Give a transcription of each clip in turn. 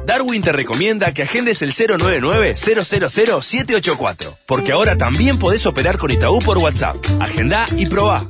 Darwin te recomienda que agendes el 099-000-784, porque ahora también podés operar con Itaú por WhatsApp. Agendá y probá.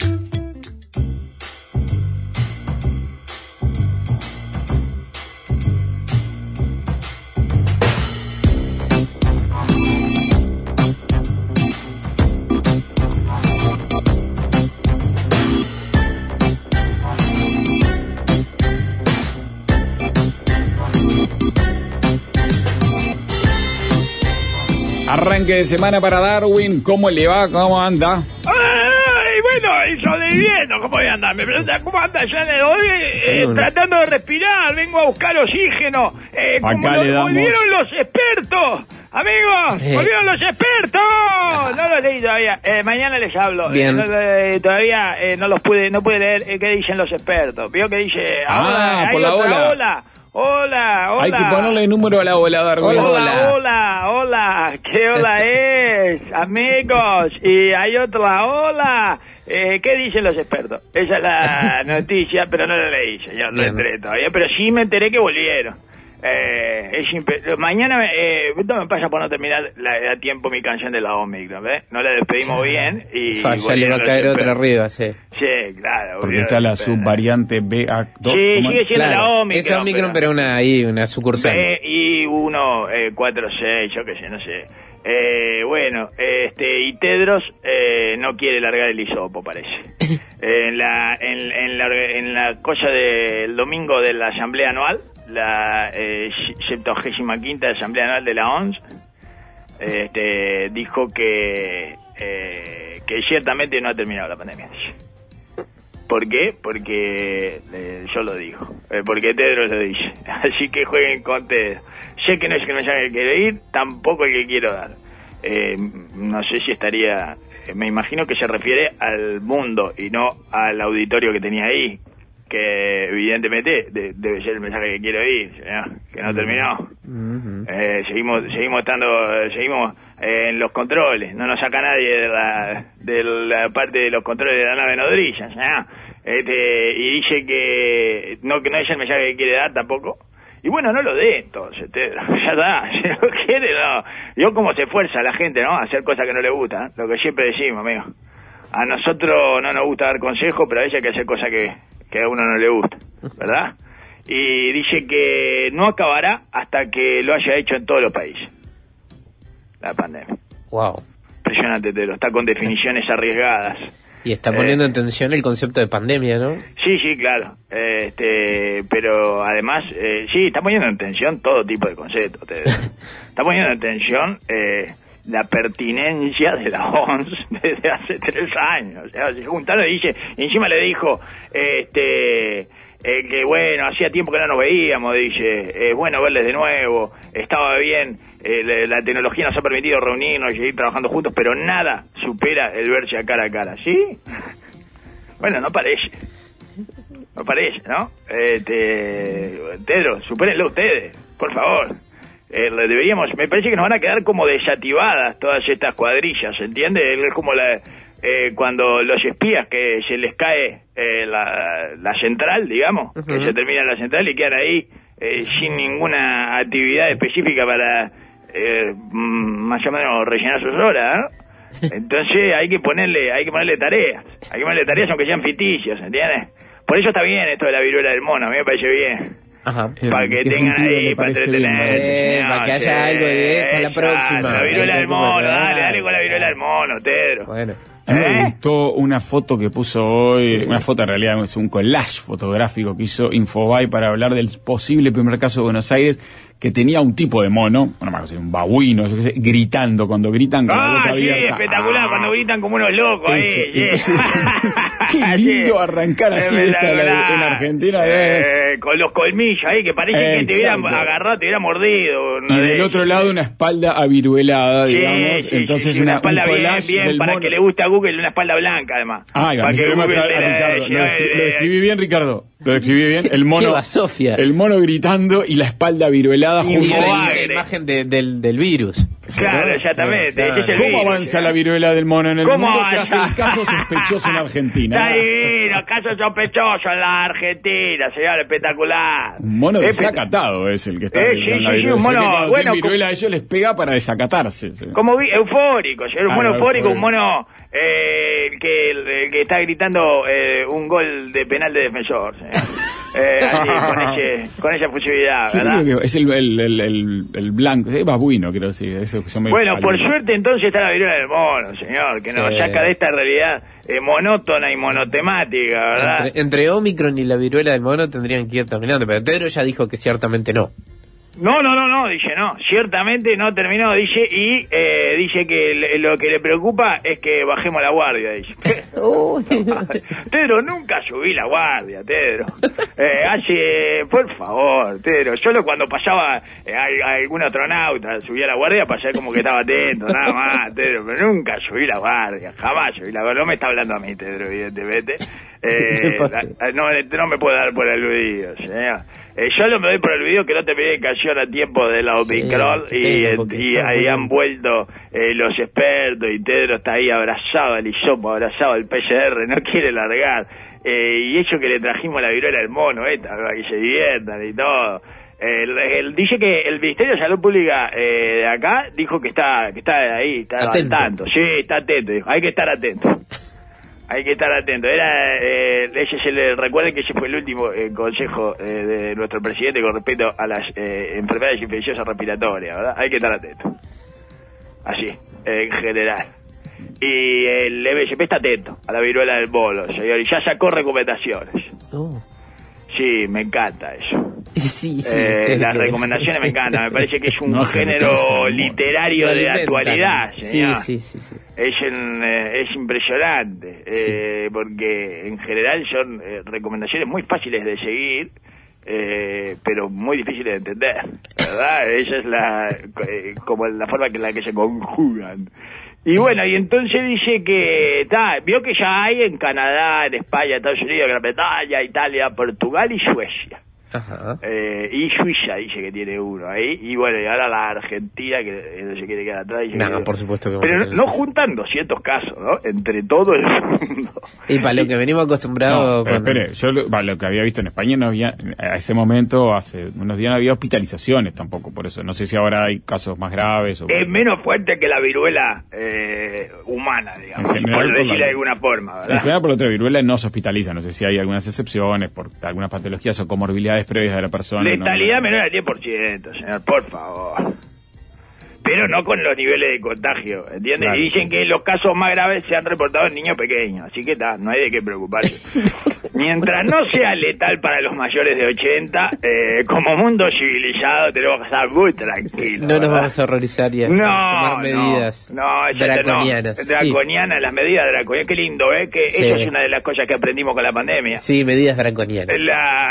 Arranque de semana para Darwin, ¿cómo le va? ¿Cómo anda? Ay, bueno, y sobreviviendo, ¿cómo voy a andar? Me preguntan cómo anda ya en el hoy, tratando de respirar, vengo a buscar oxígeno. Volvieron los expertos, amigos, volvieron los expertos. No los leí todavía, mañana les hablo. Bien. Todavía no pude leer qué dicen los expertos. Vio que dice, por la ola. Hola. Hay que ponerle número a la ola, Darwin. Hola. ¿Qué hola es, amigos? Y hay otra hola. ¿Qué dicen los expertos? Esa es la noticia, pero no la leí, señor. No enteré todavía, pero sí me enteré que volvieron. Mañana esto me pasa por no terminar a tiempo mi canción de la Omicron, ¿ves? No la despedimos bien y ya le va a caer otra arriba, sí. Sí, claro. Porque está la subvariante BA2. Sí, sigue siendo la Omicron. Es Omicron, pero una sucursal. B146, yo qué sé, no sé. Y Tedros no quiere largar el hisopo, parece. En la cosa del domingo de la asamblea anual, la 75ª asamblea anual de la OMS, dijo que ciertamente no ha terminado la pandemia. ¿Por qué? Porque yo lo digo, porque Tedros lo dice. Así que jueguen con Tedros. Sé que no es el mensaje que quiero ir, tampoco el que quiero dar. No sé si estaría... me imagino que se refiere al mundo y no al auditorio que tenía ahí, que evidentemente debe ser el mensaje que quiero ir, ¿no? Que no terminó. Seguimos en los controles, no nos saca nadie de la parte de los controles de la nave nodrilla, ¿no? Y dice que no es el mensaje que quiere dar tampoco. Y bueno, no lo dé entonces, ya está, si no quiere, no. Yo como se esfuerza la gente, ¿no? A hacer cosas que no le gustan, lo que siempre decimos, amigo. A nosotros no nos gusta dar consejos, pero a veces hay que hacer cosas que a uno no le gusta, ¿verdad? Y dice que no acabará hasta que lo haya hecho en todos los países, la pandemia. Wow. Impresionante, está con definiciones arriesgadas. Y está poniendo en tensión el concepto de pandemia, ¿no? Sí, claro. Pero además, sí, está poniendo en tensión todo tipo de conceptos. Está poniendo en tensión la pertinencia de la OMS desde hace 3 años. O sea, se juntaron y dice, y encima le dijo, que bueno, hacía tiempo que no nos veíamos, dice, bueno verles de nuevo, estaba bien, la tecnología nos ha permitido reunirnos y seguir trabajando juntos, pero nada supera el verse a cara, ¿sí? Bueno, no parece, ¿no? Tedros, supérenlo ustedes, por favor. Me parece que nos van a quedar como desactivadas todas estas cuadrillas, ¿entiende? Es como cuando los espías que se les cae la central, digamos, que se termina la central y quedan ahí sin ninguna actividad específica para más o menos rellenar sus horas, ¿no? Entonces hay que ponerle tareas, aunque sean ficticias, ¿entiendes? Por eso está bien esto de la viruela del mono, a mí me parece bien. Ajá. Para que tengan ahí, para entretener. Para que haya algo de esto la próxima. La viruela del mono, dale con la viruela del mono, Tedros. Bueno. A mí me gustó una foto que puso hoy, una foto en realidad es un collage fotográfico que hizo Infobae para hablar del posible primer caso de Buenos Aires, que tenía un tipo de mono, un babuino, gritando, cuando gritan con la boca abierta. Sí, espectacular, cuando gritan como unos locos. Entonces, qué lindo arrancar así en Argentina. Con los colmillos ahí, que parece que te hubieran agarrado, te hubieran mordido. Y del otro lado una espalda aviruelada, digamos. Entonces una espalda un collage bien para mono. Que le guste a Google, una espalda blanca además. Para que Ricardo. Lo escribí bien, Ricardo. Lo describí bien. El mono, Sofía. El mono gritando y la espalda viruelada junto. imagen del virus. Claro, exactamente. Sí, ese es el ¿Cómo virus, avanza ¿no? la viruela del mono en el ¿Cómo mundo? avanza? Tras el caso sospechoso en Argentina. Está divino, caso sospechoso en la Argentina, señor, espectacular. Un mono desacatado es el que está sí, en la sí, viruela. un Se ve mono, que cuando bueno, tienen viruela a ellos les pega para desacatarse. Sí. Como eufórico, señor, un mono eufórico, eufórico. un mono el que está gritando un gol de penal de defensor, señor. Así, con esa fusividad, Sí, ¿verdad? creo que es el blanco, es babuino, creo, sí. Eso que son medio Bueno, por pálidos. suerte entonces está la viruela del mono, señor, que nos Sí. saca de esta realidad monótona y monotemática, ¿verdad? Entre Omicron y la viruela del mono tendrían que ir terminando, pero Pedro ya dijo que ciertamente no. No, dice no, ciertamente no terminó, dice, y dice que lo que le preocupa es que bajemos la guardia, dice. Tedro, nunca subí la guardia, Tedro. Por favor, Tedro, solo cuando pasaba algún astronauta subía la guardia para saber como que estaba atento, nada más, Tedro, pero nunca subí la guardia, jamás subí la guardia, no me está hablando a mí, Tedro, evidentemente. No me puedo dar por aludido, señor. Yo me doy por el video que no terminé de canción a tiempo de la Omicron y ahí han vuelto los expertos y Tedro está ahí abrazado al hisopo, abrazado al PCR, no quiere largar. Y eso que le trajimos la viruela del mono, para que se diviertan y todo. Dice que el Ministerio de Salud Pública de acá dijo que está ahí, está Atento. al tanto. Sí, está atento, dijo, hay que estar atento. Hay que estar atento. Recuerden que ese fue el último consejo de nuestro presidente con respecto a las enfermedades infecciosas respiratorias, ¿verdad? Hay que estar atento. Así, en general. Y el MSP está atento a la viruela del mono, señor, y ya sacó recomendaciones. Sí, me encanta eso. Sí, Las recomendaciones me encantan, me parece que es un No se género empieza, literario Lo de la alimentan. actualidad, señor. Sí. Es impresionante, porque en general son recomendaciones muy fáciles de seguir, pero muy difíciles de entender, ¿verdad? Esa es como la forma en la que se conjugan. Y bueno, y entonces dice que vio que ya hay en Canadá, en España, Estados Unidos, Gran Bretaña, Italia, Portugal y Suecia. Ajá. Y Suiza dice que tiene uno ahí, y bueno, y ahora la Argentina que no se quiere quedar atrás. Dice No, que- por supuesto que pero vamos a no tener. juntan 200 casos, ¿no? Entre todo el mundo. Y para lo que venimos acostumbrados No, pero espere, yo lo que había visto en España no había, a ese momento, hace unos días no había hospitalizaciones tampoco, por eso. No sé si ahora hay casos más graves o... Es menos fuerte que la viruela humana, digamos, En general, por decirle la- de alguna forma, En ¿verdad? general, por otra viruela no se hospitaliza. No sé si hay algunas excepciones por algunas patologías o comorbilidades previas de la persona. Letalidad no. menor al 10%, señor, por favor. Pero no con los niveles de contagio, ¿entiendes? Claro, Y dicen sí. que los casos más graves se han reportado en niños pequeños, así que no hay de qué preocuparse. Mientras no sea letal para los mayores de 80, como mundo civilizado tenemos que estar muy tranquilos. No nos ¿verdad? vamos a horrorizar y a tomar medidas draconianas. Draconianas, las medidas draconianas. Qué lindo, que Sí. eso es una de las cosas que aprendimos con la pandemia. Sí, medidas draconianas.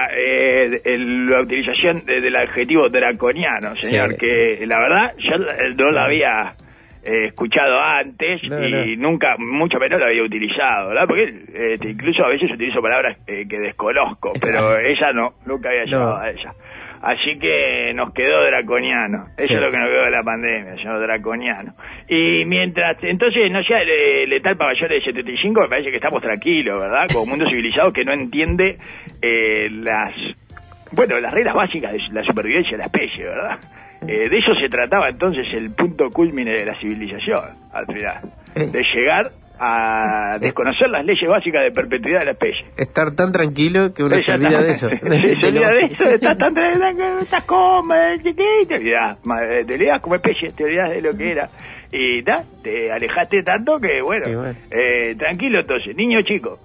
La utilización del adjetivo draconiano, señor, Sí, que la verdad yo no lo había escuchado antes y nunca, mucho menos lo había utilizado, ¿verdad? Porque incluso a veces utilizo palabras que desconozco, pero ella nunca había llegado a ella. Así que nos quedó draconiano. Eso Sí. es lo que nos quedó de la pandemia, señor, draconiano. Y mientras, entonces, no sea letal para mayores de 75, me parece que estamos tranquilos, ¿verdad? Como mundo civilizado que no entiende las reglas básicas de la supervivencia de la especie, ¿verdad? De eso se trataba entonces el punto culmine de la civilización, al final. De llegar a desconocer las leyes básicas de perpetuidad de la especie. Estar tan tranquilo que uno se olvida de eso. Se olvida de eso, estás tan tranquilo, estás como chiquito, te olvidás, te olvidás como especie, te olvidás de lo que era. Y te alejaste tanto que, bueno, tranquilo entonces, niño chico.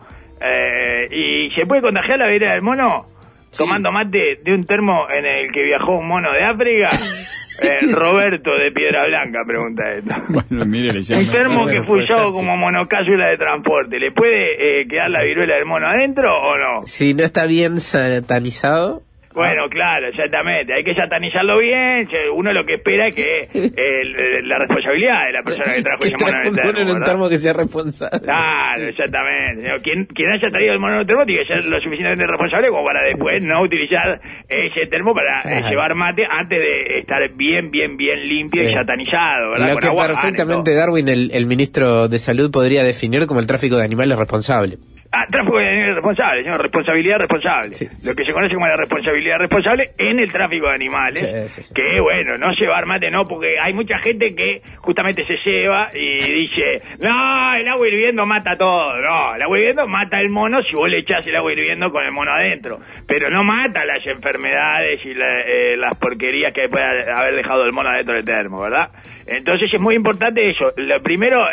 ¿Y se puede contagiar la viruela del mono? Sí. Tomando mate de un termo en el que viajó un mono de África. Roberto de Piedra Blanca pregunta esto. Bueno, mire, un termo que fue usado como monocápsula de transporte, ¿le puede quedar la viruela del mono adentro o no? Si no está bien satanizado. Bueno, claro, exactamente. Hay que satanizarlo bien. Uno lo que espera es que la responsabilidad de la persona que trajo ese mono en el termo, en un termo que sea responsable. Claro, exactamente. Quien haya traído el mono en el termo tiene que ser lo suficientemente responsable como para después no utilizar ese termo para llevar mate antes de estar bien limpio y satanizado, ¿verdad? Lo que perfectamente Darwin, el ministro de Salud, podría definir como el tráfico de animales responsable. Tráfico de animales responsable, señor, responsabilidad responsable. Sí. Lo que se conoce como la responsabilidad responsable en el tráfico de animales. Sí. Que, bueno, no llevar mate, no, porque hay mucha gente que justamente se lleva y dice, no, el agua hirviendo mata todo. No, el agua hirviendo mata el mono si vos le echás el agua hirviendo con el mono adentro. Pero no mata las enfermedades y las porquerías que puede haber dejado el mono adentro del termo, ¿verdad? Entonces es muy importante eso. Lo primero,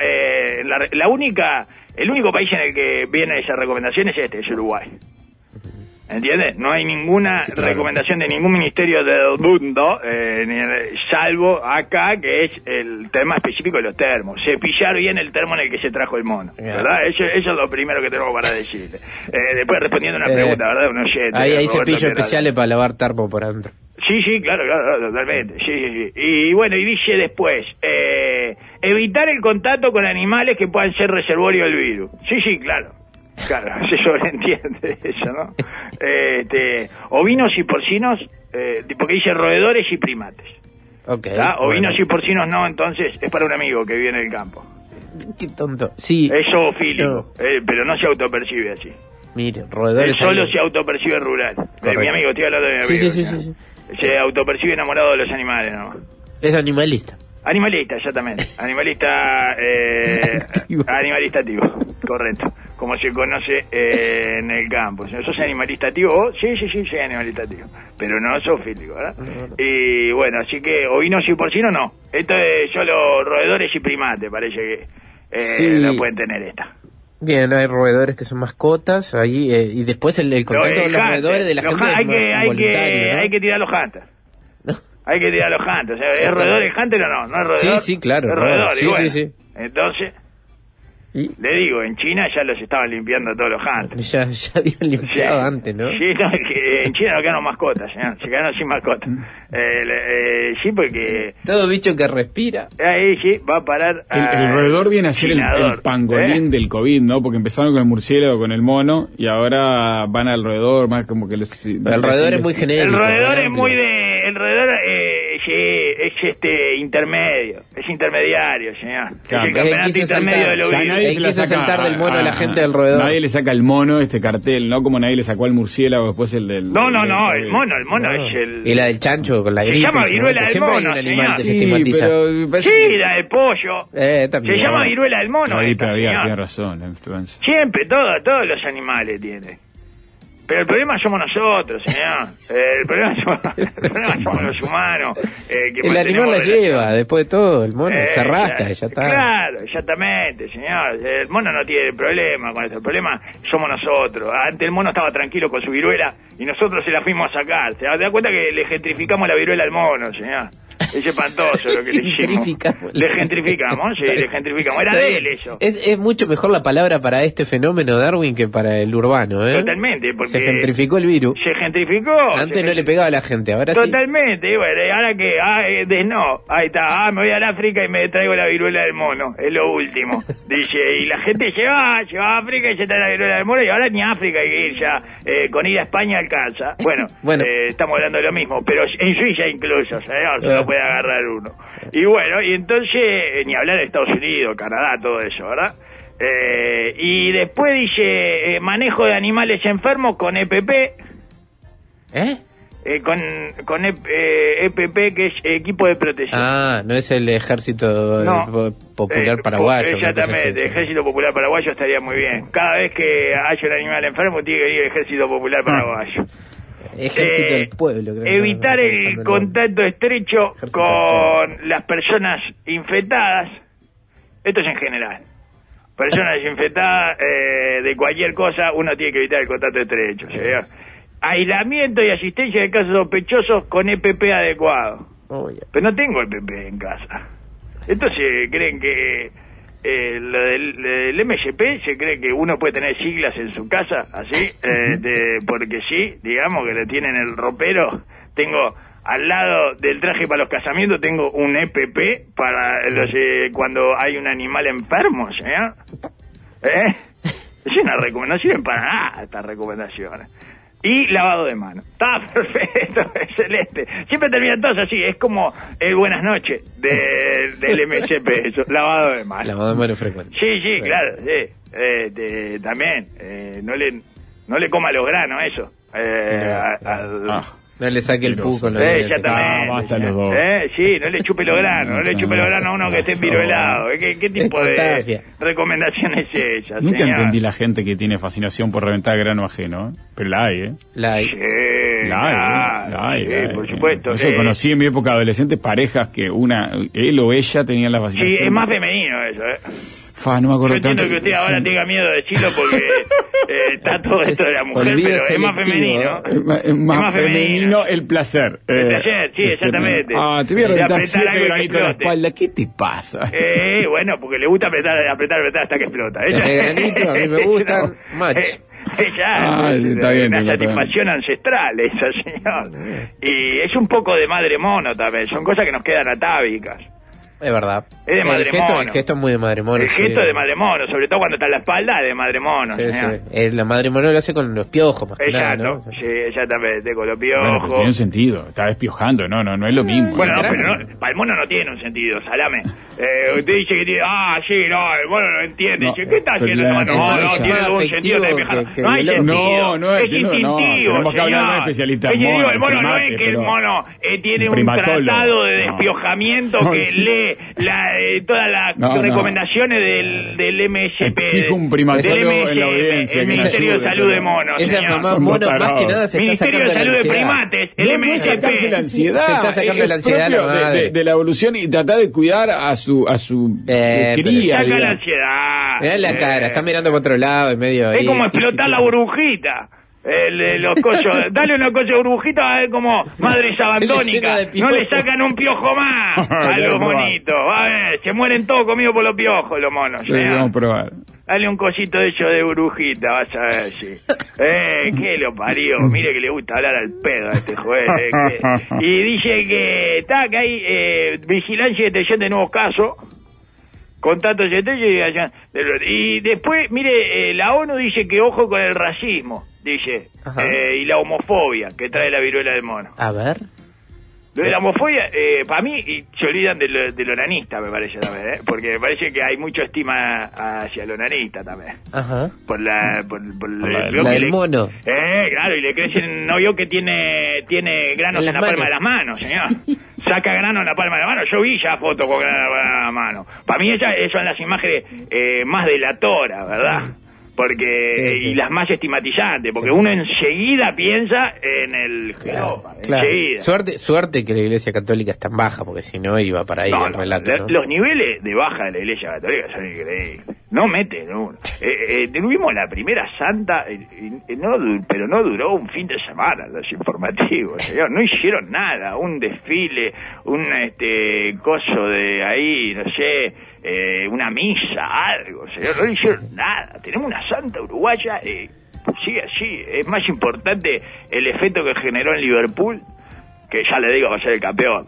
el único país en el que viene esa recomendación es Uruguay. ¿Entiendes? No hay ninguna recomendación de ningún ministerio del mundo, salvo acá, que es el tema específico de los termos. Cepillar bien el termo en el que se trajo el mono, ¿verdad? Eso es lo primero que tenemos para decirle. Después respondiendo una pregunta, ¿verdad? Un oyente, hay cepillos especiales para lavar termo por adentro. Sí, claro, totalmente. Sí. Y bueno, y dice después, evitar el contacto con animales que puedan ser reservorio del virus. Sí, claro, se sobreentiende eso, ¿no? Ovinos y porcinos, porque dice roedores y primates. Okay, ovinos y porcinos no, entonces es para un amigo que vive en el campo. Qué tonto. Sí. Es zoofílico, pero no se autopercibe así. Mire, roedores. Él solo se autopercibe rural. Mi amigo, estoy hablando de mi amigo. Sí. Se autopercibe enamorado de los animales, ¿no? Es animalista. Animalista, exactamente. Animalista activo, correcto. Como se conoce en el campo. ¿Sos animalista activo vos? Sí, soy animalista activo. Pero no zoofílico, ¿verdad? No. Y bueno, así que ovinos y porcinos no. Esto es solo roedores y primates, parece que no pueden tener esta. Bien, hay roedores que son mascotas ahí, y después el contacto con los roedores de la gente es más voluntario, ¿no? Hay que tirar los hunters. Hay que tirar los hunters. O sea, ¿es roedor el hunter o no? ¿No es roedor? Sí, claro. Es roedor. Sí. Entonces, le digo, en China ya los estaban limpiando todos los hunters. Ya habían limpiado antes, ¿no? Sí, no, que en China no quedaron mascotas, señor. Se quedaron sin mascotas. Sí, porque... Todo bicho que respira. Ahí sí, va a parar... El roedor viene a ser el pangolín del COVID, ¿no? Porque empezaron con el murciélago, con el mono, y ahora van al roedor, más como que les... El roedor es muy genérico. El roedor es muy de... El roedor es intermedio, es intermediario, señor. Claro, es el campeonato intermedio de los virus. Nadie quiso saltar del mono a la gente del roedor. Nadie le saca el mono este cartel, ¿no? Como nadie le sacó al murciélago después el del... No, el mono es el... Y la del chancho con la gripe. Se llama viruela del siempre mono, hay un animal que se sí, estigmatiza. Sí, la del pollo. También. Se llama viruela del mono. La gripe aviar, señor. tiene razón, la influenza. Siempre, todos los animales tienen. Pero el problema somos nosotros, señor. El problema somos los humanos. El animal la lleva, después de todo, el mono se rasca, ya está. Claro, exactamente, señor. El mono no tiene problema con esto. El problema somos nosotros. Antes el mono estaba tranquilo con su viruela y nosotros se la fuimos a sacar. ¿Se da cuenta que le gentrificamos la viruela al mono, señor? Es espantoso lo que le hicimos. Le gentrificamos. Era de él eso. Es mucho mejor la palabra para este fenómeno, Darwin, que para el urbano, ¿eh? Totalmente, porque se gentrificó el virus. Se gentrificó. Antes no le pegaba a la gente, ahora totalmente, sí. Bueno, ahora que, no, ahí está, me voy al África y me traigo la viruela del mono, es lo último. Dice, y la gente se va a África y se trae la viruela del mono y ahora ni a África hay que ir ya, con ir a España alcanza. Bueno. Estamos hablando de lo mismo, pero en Suiza incluso, señor, se lo puede agarrar uno. Y bueno, y entonces, ni hablar de Estados Unidos, Canadá, todo eso, ¿verdad? Y después dice, manejo de animales enfermos con EPP. Con EPP, que es equipo de protección. No es el Ejército Popular Paraguayo. Exactamente, Ejército Popular Paraguayo estaría muy bien. Cada vez que haya un animal enfermo tiene que venir el Ejército Popular Paraguayo. Ejército del pueblo, creo. Evitar el contacto estrecho con las personas infectadas. Esto es en general. Personas infectadas de cualquier cosa, uno tiene que evitar el contacto estrecho. Aislamiento y asistencia de casos sospechosos con EPP adecuado. Pero no tengo EPP en casa. Entonces creen que lo del MSP se cree que uno puede tener siglas en su casa, así, porque sí, digamos que lo tienen en el ropero. Tengo al lado del traje para los casamientos, tengo un EPP para cuando hay un animal enfermo, señor. Es una recomendación, no sirven para nada estas recomendaciones. Y lavado de mano. Está perfecto, excelente. Siempre terminan todos así, es como el buenas noches del MSP, eso, lavado de mano. Lavado de mano frecuente. Sí, claro, sí. También, no le coma los granos, eso. No le saque el pu con los exactamente. Basta los dos. Sí, no le chupe los granos, no le chupe los granos a uno que esté enviruelado. ¿Qué tipo de recomendación es esa, Nunca señor? entendí la gente que tiene fascinación por reventar grano ajeno, pero la hay, ¿eh? La hay. La hay. Por supuesto. Yo conocí en mi época adolescente parejas que él o ella tenían la fascinación. Sí, es más femenino eso, No me acuerdo. Yo entiendo que usted ahora tenga miedo de decirlo porque está todo esto de la mujer, pero es más femenino. Es más femenino el placer. El placer, sí, exactamente. Te voy a reventar 7 granitos en la espalda. ¿Qué te pasa? Bueno, porque le gusta apretar hasta que explota. Los granitos a mí me gustan. Match. Está bien, una satisfacción ancestral esa, señor. Y es un poco de madre mono también. Son cosas que nos quedan atávicas. Es verdad. Es de madre mono. El gesto es muy de madre mono. El gesto es de madre mono, sobre todo cuando está en la espalda, es de madre mono. Sí. La madre mono lo hace con los piojos, más que nada, ¿no? Sí, exactamente, con los piojos. Bueno, pero tiene un sentido, está despiojando, no es lo mismo. Bueno, pero para el mono no tiene un sentido, salame. Usted dice que tiene, el mono no entiende. ¿Qué está haciendo el mono? No, tiene un sentido de no hay sentido. Es instintivo, tenemos que hablar con un especialista en mono. El mono no es que el mono tiene un tratado de despiojamiento que lee todas las recomendaciones del MSP. Exijo un primatólogo en la audiencia. El Ministerio de Salud de Monos. Esa mamá mono más que nada se está Ministerio sacando de Salud de Primates. El MSP. sacarse la ansiedad. Se está sacando la ansiedad de la evolución y tratar de cuidar a su cría. Saca la ansiedad. Mirá la cara, está mirando por otro lado en medio. Es como explotar la burbujita. Los cochos, dale una cocha de burbujita a ver como madres abandónicas. No le sacan un piojo más a los monitos. A ver, se mueren todos comidos por los piojos los monos. Vamos a probar. Dale un cosito de ellos de burbujita, vas a ver si. Que lo parió. Mire que le gusta hablar al pedo a este juez. Y dice que hay vigilancia y detección de nuevos casos. Contactos y después, mire, la ONU dice que ojo con el racismo, dice, y la homofobia que trae la viruela del mono. A ver. Lo de la homofobia, para mí, se olvidan del onanista, me parece también, porque me parece que hay mucha estima hacia el onanista también. Ajá. Por la del mono. Claro, y le crecen, no vio que tiene granos en la palma de las manos, señor. Saca grano en la palma de la mano. Yo vi ya fotos con grano en la palma de la mano. Para mí esas son las imágenes más delatoras, ¿verdad? Porque y las más estigmatizantes, porque uno enseguida piensa en el jeropa, enseguida. Suerte que la Iglesia Católica es tan baja, porque si no iba para ahí el relato. Los niveles de baja de la Iglesia Católica son increíbles. No meten uno. Tuvimos la primera santa, pero no duró un fin de semana los informativos, señor. No hicieron nada, un desfile, un coso de ahí, no sé, una misa, algo, señor. No hicieron nada. Tenemos una santa uruguaya, sigue así. Es más importante el efecto que generó en Liverpool, que ya le digo va a ser el campeón.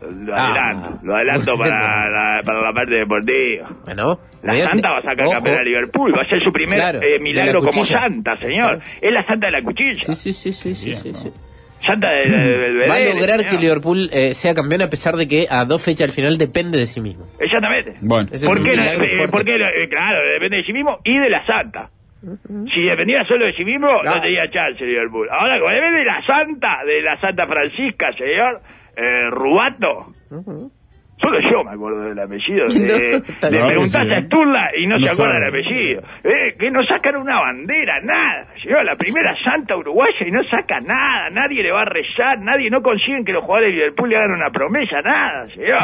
Lo adelanto para la parte deportiva. Bueno, la santa va a sacar campeón a Liverpool, va a ser su primer milagro como santa, señor. Es la santa de la cuchilla. Sí. Santa del bebé. Va a lograr que Liverpool sea campeón a pesar de que a 2 fechas al final depende de sí mismo. Exactamente. Bueno, porque claro, depende de sí mismo y de la santa. Si dependiera solo de sí mismo, no tenía chance Liverpool. Ahora, como depende de la Santa Francisca, señor Rubato. Solo yo me acuerdo del apellido. Le preguntás a Sturla y no se acuerda del apellido. Que no sacan una bandera, nada. Llegó a la primera santa uruguaya y no saca nada. Nadie le va a rezar, no consiguen que los jugadores de Liverpool le hagan una promesa, nada, señor.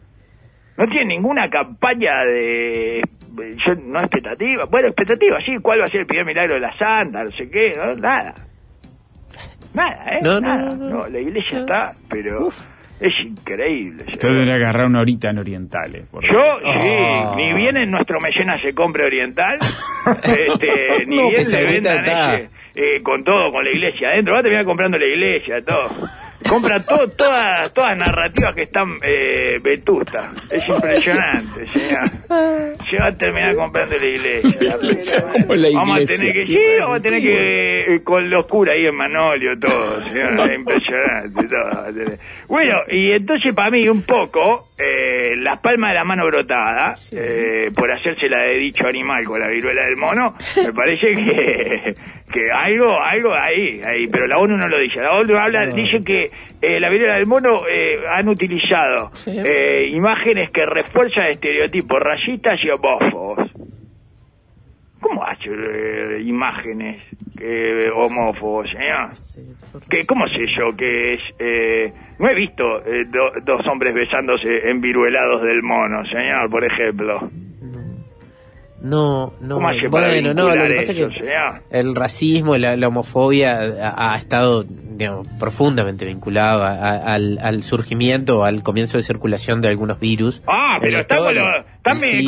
No tiene ninguna campaña de... no expectativa. Bueno, expectativa, sí. ¿Cuál va a ser el primer milagro de la santa? No sé qué, ¿no? Nada. Nada, No, la iglesia está, pero... Es increíble. Usted tendría que agarrar una horita en Orientales. Sí, ni bien en nuestro Mecenas se compre Oriental, ni no, bien se vendan con todo, con la iglesia adentro. Va a terminar comprando la iglesia, todo. Compra todas narrativas que están vetustas. Es impresionante, señor. Se va a terminar comprando la iglesia. Vamos a tener que con los curas ahí en Manolio, todo, señor. Es impresionante, todo. Bueno, y entonces para mí un poco, las palmas de la mano brotada, por hacérsela de dicho animal con la viruela del mono, me parece que algo ahí, pero la ONU no lo dice. La ONU dice que la viruela del mono han utilizado imágenes que refuerzan estereotipos racistas y homófobos. ¿Cómo ha hecho imágenes homófobos, señor? ¿Cómo sé yo que es? No he visto dos hombres besándose enviruelados del mono, señor, por ejemplo. No, ¿Cómo hace para bueno, no, lo que pasa eso, es que el racismo, la homofobia ha estado, digamos, profundamente vinculado al surgimiento, al comienzo de circulación de algunos virus. Pero está también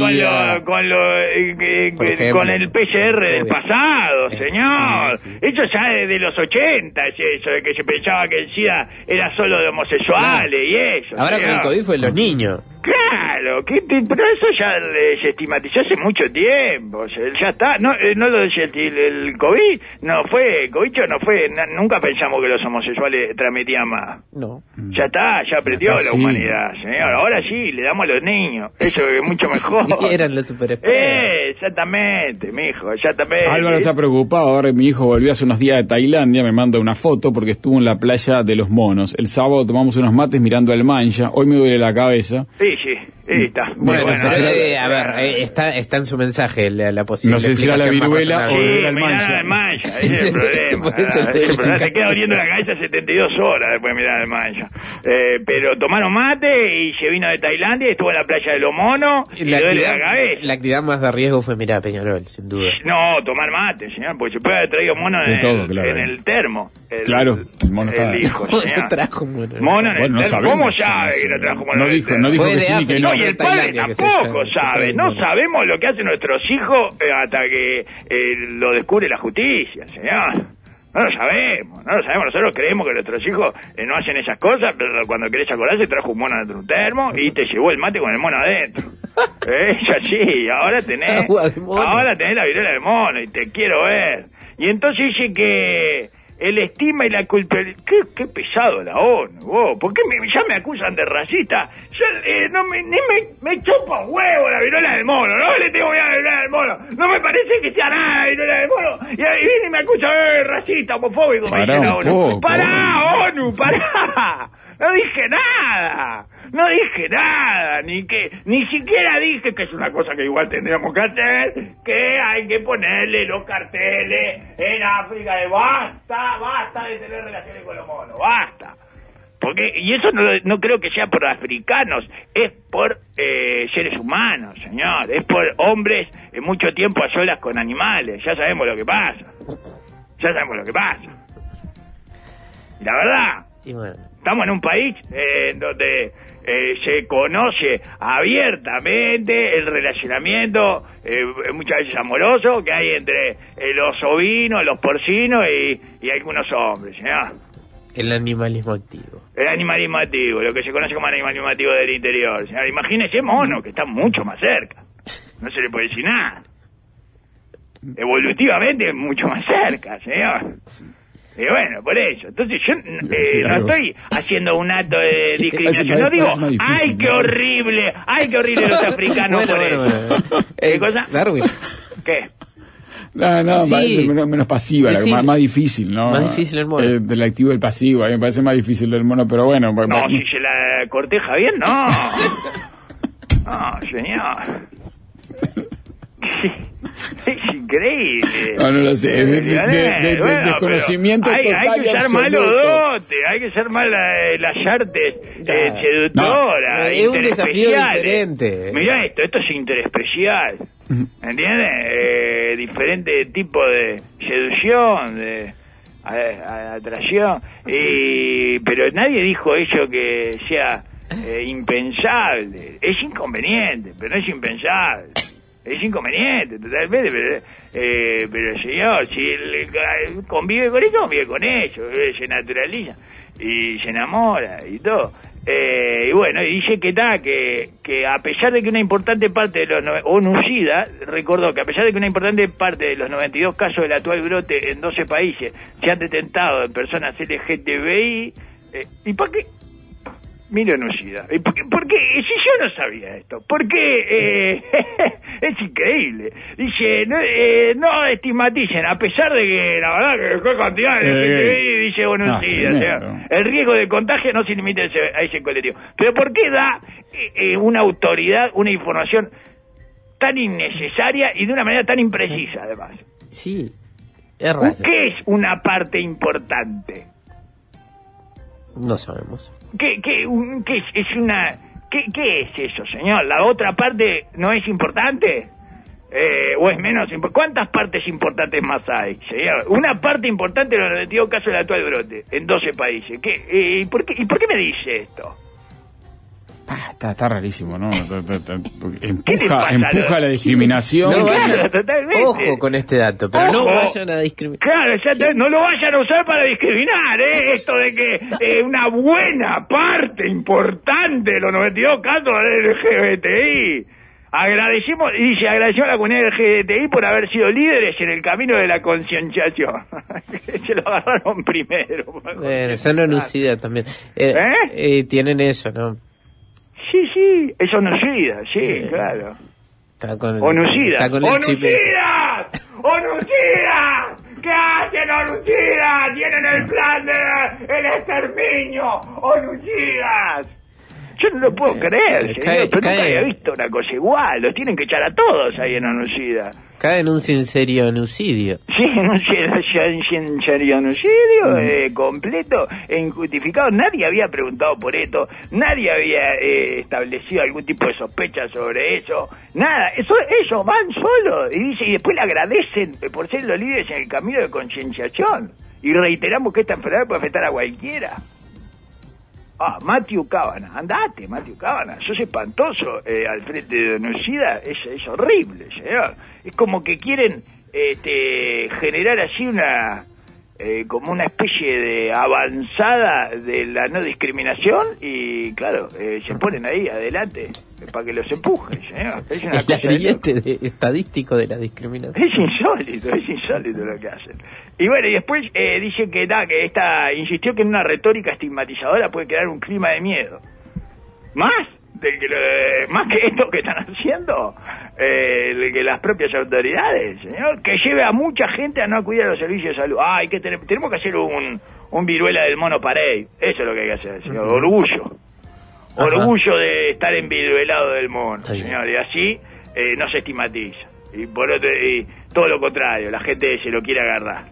con el PCR del pasado, señor. Sí. Eso ya desde los 80 es eso, de que se pensaba que el SIDA era solo de homosexuales y eso. Ahora con el COVID fue los niños. Claro, pero eso ya se estigmatizó hace mucho tiempo, ya está. No lo decía el COVID, no fue, Covicho no fue, nunca pensamos que los homosexuales transmitían más. No. Ya está, ya aprendió la humanidad, señor. Ahora sí, le damos a los niños, eso es mucho mejor. Sí, eran los superespecies. Exactamente, mijo, exactamente. Álvaro está preocupado, ahora mi hijo volvió hace unos días de Tailandia, me manda una foto porque estuvo en la playa de los monos. El sábado tomamos unos mates mirando al Mancha, hoy me duele la cabeza. Sí, está. Bueno, a ver, está en su mensaje la posibilidad. No sé si era la viruela o era el Mancha. Ese es el problema. Se queda doliendo la cabeza 72 horas después de mirar al Mancha. Pero tomaron mate y se vino de Tailandia y estuvo en la playa de los monos y le duele la cabeza. La actividad más de riesgo fue mirar a Peñarol, sin duda. No, tomar mate, señor, porque se puede haber traído mono en el termo. Claro, el mono estaba. El hijo, señor. Trajo mono. Mono en el termo. Sabemos, ¿Cómo sabe que lo trajo mono? No dijo que sí ni que no. Y el padre tampoco sabe. No sabemos lo que hacen nuestros hijos hasta que lo descubre la justicia, señor. No lo sabemos. Nosotros creemos que nuestros hijos no hacen esas cosas, pero cuando querés acordarse trajo un mono dentro de un termo y te llevó el mate con el mono adentro. Es así, ahora tenés la viruela del mono y te quiero ver. Y entonces dice que el estima y la culpa... Qué pesado la ONU, ¿por qué ya me acusan de racista? Me chupa un huevo la viruela del mono, no le tengo miedo a la viruela del mono, no me parece que sea nada la viruela del mono, y viene y me acusa de racista, homofóbico, me dice la ONU. ¡Pará, ONU, pará! No dije nada, ni siquiera dije que es una cosa que igual tendríamos que hacer, que hay que ponerle los carteles en África de basta de tener relaciones con los monos, basta. Y eso no creo que sea por africanos, es por seres humanos, señor, es por hombres mucho tiempo a solas con animales, ya sabemos lo que pasa. Y la verdad, estamos en un país donde se conoce abiertamente el relacionamiento, muchas veces amoroso, que hay entre los ovinos, los porcinos y algunos hombres, ¿no? El animalismo activo. El animalismo activo, lo que se conoce como animalismo activo del interior. Señor, imagínese mono, que está mucho más cerca. No se le puede decir nada. Evolutivamente mucho más cerca, señor. Y bueno, por eso. Entonces yo no estoy haciendo un acto de discriminación. No digo, ¡ay, qué horrible! ¡Ay, qué horrible los africanos por eso! ¿Qué cosa? Darwin. ¿Qué? No, sí. menos pasiva, sí. Más difícil, ¿no? Más difícil el mono. Del activo y el pasivo, a mí me parece más difícil el mono, pero bueno. No, si se la corteja bien, no. No, señor. Es increíble. No lo sé. Desconocimiento total. Hay que ser malo dote, hay que ser mal las artes seductoras. Es un desafío diferente. Mirá esto es interespecial. ¿Entiendes? Diferente tipo de seducción, atracción, pero nadie dijo eso que sea impensable. Es inconveniente, pero no es impensable. Es inconveniente, totalmente, pero señor, si él convive con eso, convive con eso, se naturaliza y se enamora y todo. Y bueno, y dice que a pesar de que una importante parte de los ONU-SIDA recordó que a pesar de que una importante parte de los 92 casos del actual brote en 12 países se han detectado en personas LGTBI, ¿y por qué? Mira ONU-SIDA. ¿Por qué? Si yo no sabía esto. ¿Por qué? Es increíble. Dice, no estigmaticen, a pesar de que la verdad que qué cantidad de LGTBI, dice ONU-SIDA. O sea, el riesgo de contagio no se limita a ese colectivo. Pero ¿por qué da una autoridad, una información tan innecesaria y de una manera tan imprecisa, además? Sí, es raro. ¿Qué es una parte importante? No sabemos. ¿Qué es eso, señor? ¿La otra parte no es importante? ¿O es menos importante? ¿Cuántas partes importantes más hay, señor? Una parte importante de los 92 casos del actual brote en 12 países. ¿Y por qué me dice esto? Está rarísimo, ¿no? Empuja la discriminación. No Claro, totalmente. Ojo con este dato, pero no vayan a discriminar. Claro, exactamente, no lo vayan a usar para discriminar, Esto de que una buena parte importante de los 92 casos del LGBTI. Agradecemos a la comunidad LGBTI por haber sido líderes en el camino de la concienciación. Se lo agarraron primero. Bueno, son ONU-SIDA también. Tienen eso, ¿no? Sí, es ONU-SIDA, sí, claro. ONU-SIDA. ¡ONU-SIDA! ¿Qué hacen ONU-SIDA? Tienen el plan del exterminio. ¡ONU-SIDA! Yo no lo puedo creer, señor, pero nunca había visto una cosa igual. Los tienen que echar a todos ahí en ONU-SIDA. Cae en un sincerionucidio. Sí, en un sincerionucidio completo e injustificado. Nadie había preguntado por esto, nadie había establecido algún tipo de sospecha sobre eso, nada. Ellos van solos y después le agradecen por ser los líderes en el camino de concienciación. Y reiteramos que esta enfermedad puede afectar a cualquiera. Matthew Cábana, andate, Matthew Cábana, sos espantoso al frente de ONU-SIDA, es horrible, señor. Es como que quieren generar así como una especie de avanzada de la no discriminación y claro, se ponen ahí adelante para que los empujen, señor. Es una cosa estadístico de la discriminación. Es insólito lo que hacen. Y bueno, y después dice que insistió que en una retórica estigmatizadora puede crear un clima de miedo. Más que esto que están haciendo que las propias autoridades, señor, que lleve a mucha gente a no acudir a los servicios de salud. Tenemos que hacer un viruela del mono parade. Eso es lo que hay que hacer, señor. Orgullo de estar enviruelado del mono, señor, y así no se estigmatiza. Y todo lo contrario, la gente se lo quiere agarrar.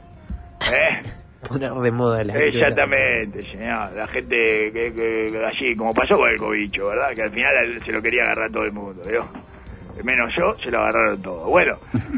Poner de moda la Exactamente, señor. La gente que así, como pasó con el cobicho, ¿verdad? Que al final se lo quería agarrar todo el mundo, ¿vio? Menos yo, se lo agarraron todo. Bueno,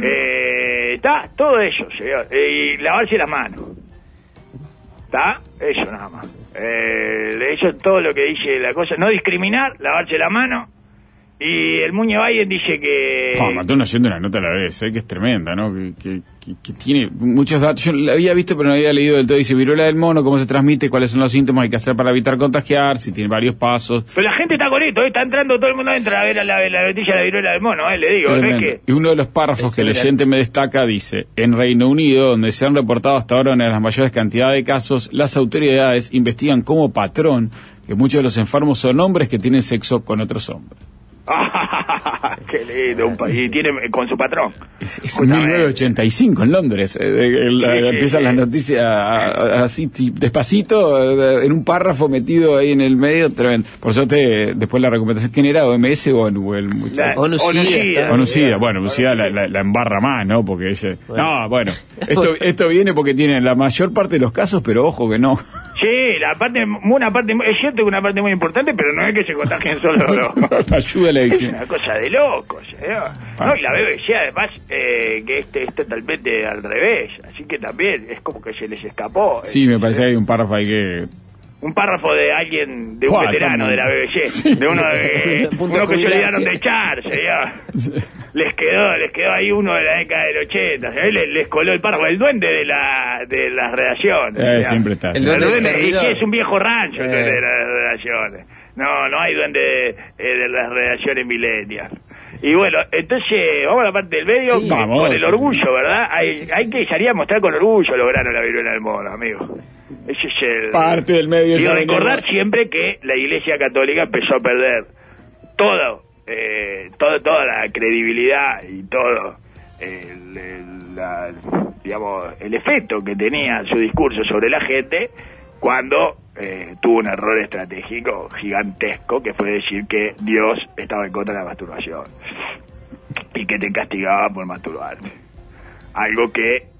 está todo eso, señor. Y lavarse las manos. ¿Está? Eso nada más. Eso es todo lo que dice la cosa. No discriminar, lavarse la mano. Y el Muñe Biden dice que... Mató haciendo una nota a la vez, que es tremenda, ¿no? Que tiene muchos datos. Yo la había visto, pero no había leído del todo. Dice, viruela del mono, cómo se transmite, cuáles son los síntomas que hay que hacer para evitar contagiar, si tiene varios pasos. Pero la gente está con esto, está entrando, todo el mundo entra a ver la noticia de la viruela del mono, le digo. ¿No es que... Y uno de los párrafos que el oyente me destaca dice, en Reino Unido, donde se han reportado hasta ahora una de las mayores cantidades de casos, las autoridades investigan como patrón que muchos de los enfermos son hombres que tienen sexo con otros hombres. Qué lindo, un país. Y tiene con su patrón. Es 1985 en Londres. Empiezan las noticias así despacito, en un párrafo metido ahí en el medio. Tremendo. Por suerte, después la recomendación, ¿quién era? ¿OMS o ONU? ONU-SIDA. Bueno, ONU-SIDA la embarra más, ¿no? Porque dice, esto viene porque tienen la mayor parte de los casos, pero ojo que no. Sí, una parte, es cierto que una parte muy importante, pero no es que se contagien solo los... Ayuda a la Es adicción. una cosa de locos, ¿no? Y la BBC además, que es totalmente al revés, así que también es como que se les escapó. Sí, me parece que hay un párrafo ahí que... Un párrafo de alguien, de un veterano de la BBC, Sí. de uno que se olvidaron de echarse, les quedó ahí uno de la década del 80, les coló el párrafo, el duende de las redacciones. Siempre está. El duende del servidor. Es un viejo rancho el duende de las redacciones. No hay duende de las redacciones milenias. Y bueno, entonces vamos a la parte del medio, Sí, vamos. con el orgullo, ¿verdad? Hay que salir a mostrar con orgullo lograron la viruela del mono, amigo. Ese es el... Parte del medio. Y ya recordar venimos. siempre que la Iglesia Católica empezó a perder toda la credibilidad y todo el efecto que tenía su discurso sobre la gente cuando tuvo un error estratégico gigantesco, que fue decir que Dios estaba en contra de la masturbación y que te castigaba por masturbarte. Algo que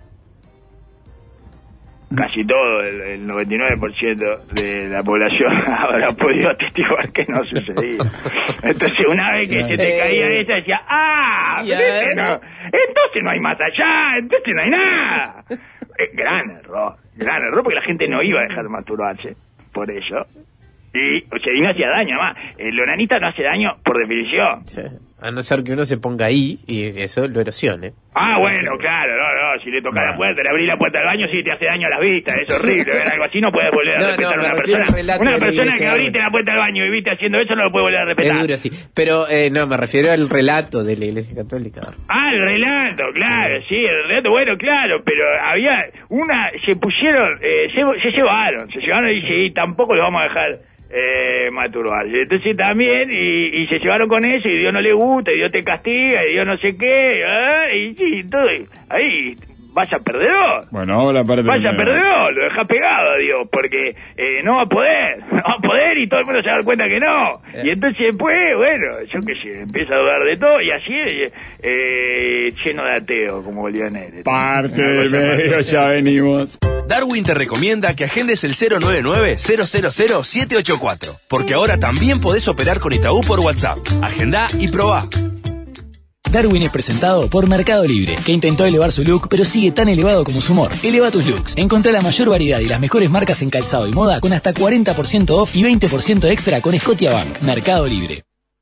casi todo, el 99% de la población habrá podido atestiguar que no sucedía. Entonces una vez que se te caía esa, decía, pero entonces no hay más allá, entonces no hay nada. Gran error, porque la gente no iba a dejar de masturbarse por eso. Y no hacía daño, además. El onanista no hace daño por definición. Sí. A no ser que uno se ponga ahí y eso lo erosione. Bueno, claro, no, si le toca la puerta, le abrí la puerta del baño, sí te hace daño a las vistas, es horrible, ver algo así no puedes volver a respetar a una persona. Una persona que abriste la puerta del baño y viste haciendo eso no lo puede volver a respetar. Es duro, sí. Pero me refiero al relato de la Iglesia Católica. El relato, claro, sí, el relato, bueno, claro, pero había se pusieron, se llevaron y dice, tampoco lo vamos a dejar masturbarse. Entonces también, y se llevaron con eso, y Dios no le gusta, y Dios te castiga, y Dios no sé qué, y todo, ahí vaya perdedor. Bueno, hola, vaya perdedor, lo deja pegado a Dios, porque no va a poder, y todo el mundo se da cuenta que no. Y entonces después, bueno, yo qué sé, empieza a dudar de todo, y así lleno de ateos, como Bolívar. Parte del medio, ya venimos. Darwin te recomienda que agendes el 099-000-784, porque ahora también podés operar con Itaú por WhatsApp. Agendá y probá. Darwin es presentado por Mercado Libre, que intentó elevar su look, pero sigue tan elevado como su humor. Eleva tus looks. Encontrá la mayor variedad y las mejores marcas en calzado y moda con hasta 40% off y 20% extra con Scotiabank. Mercado Libre.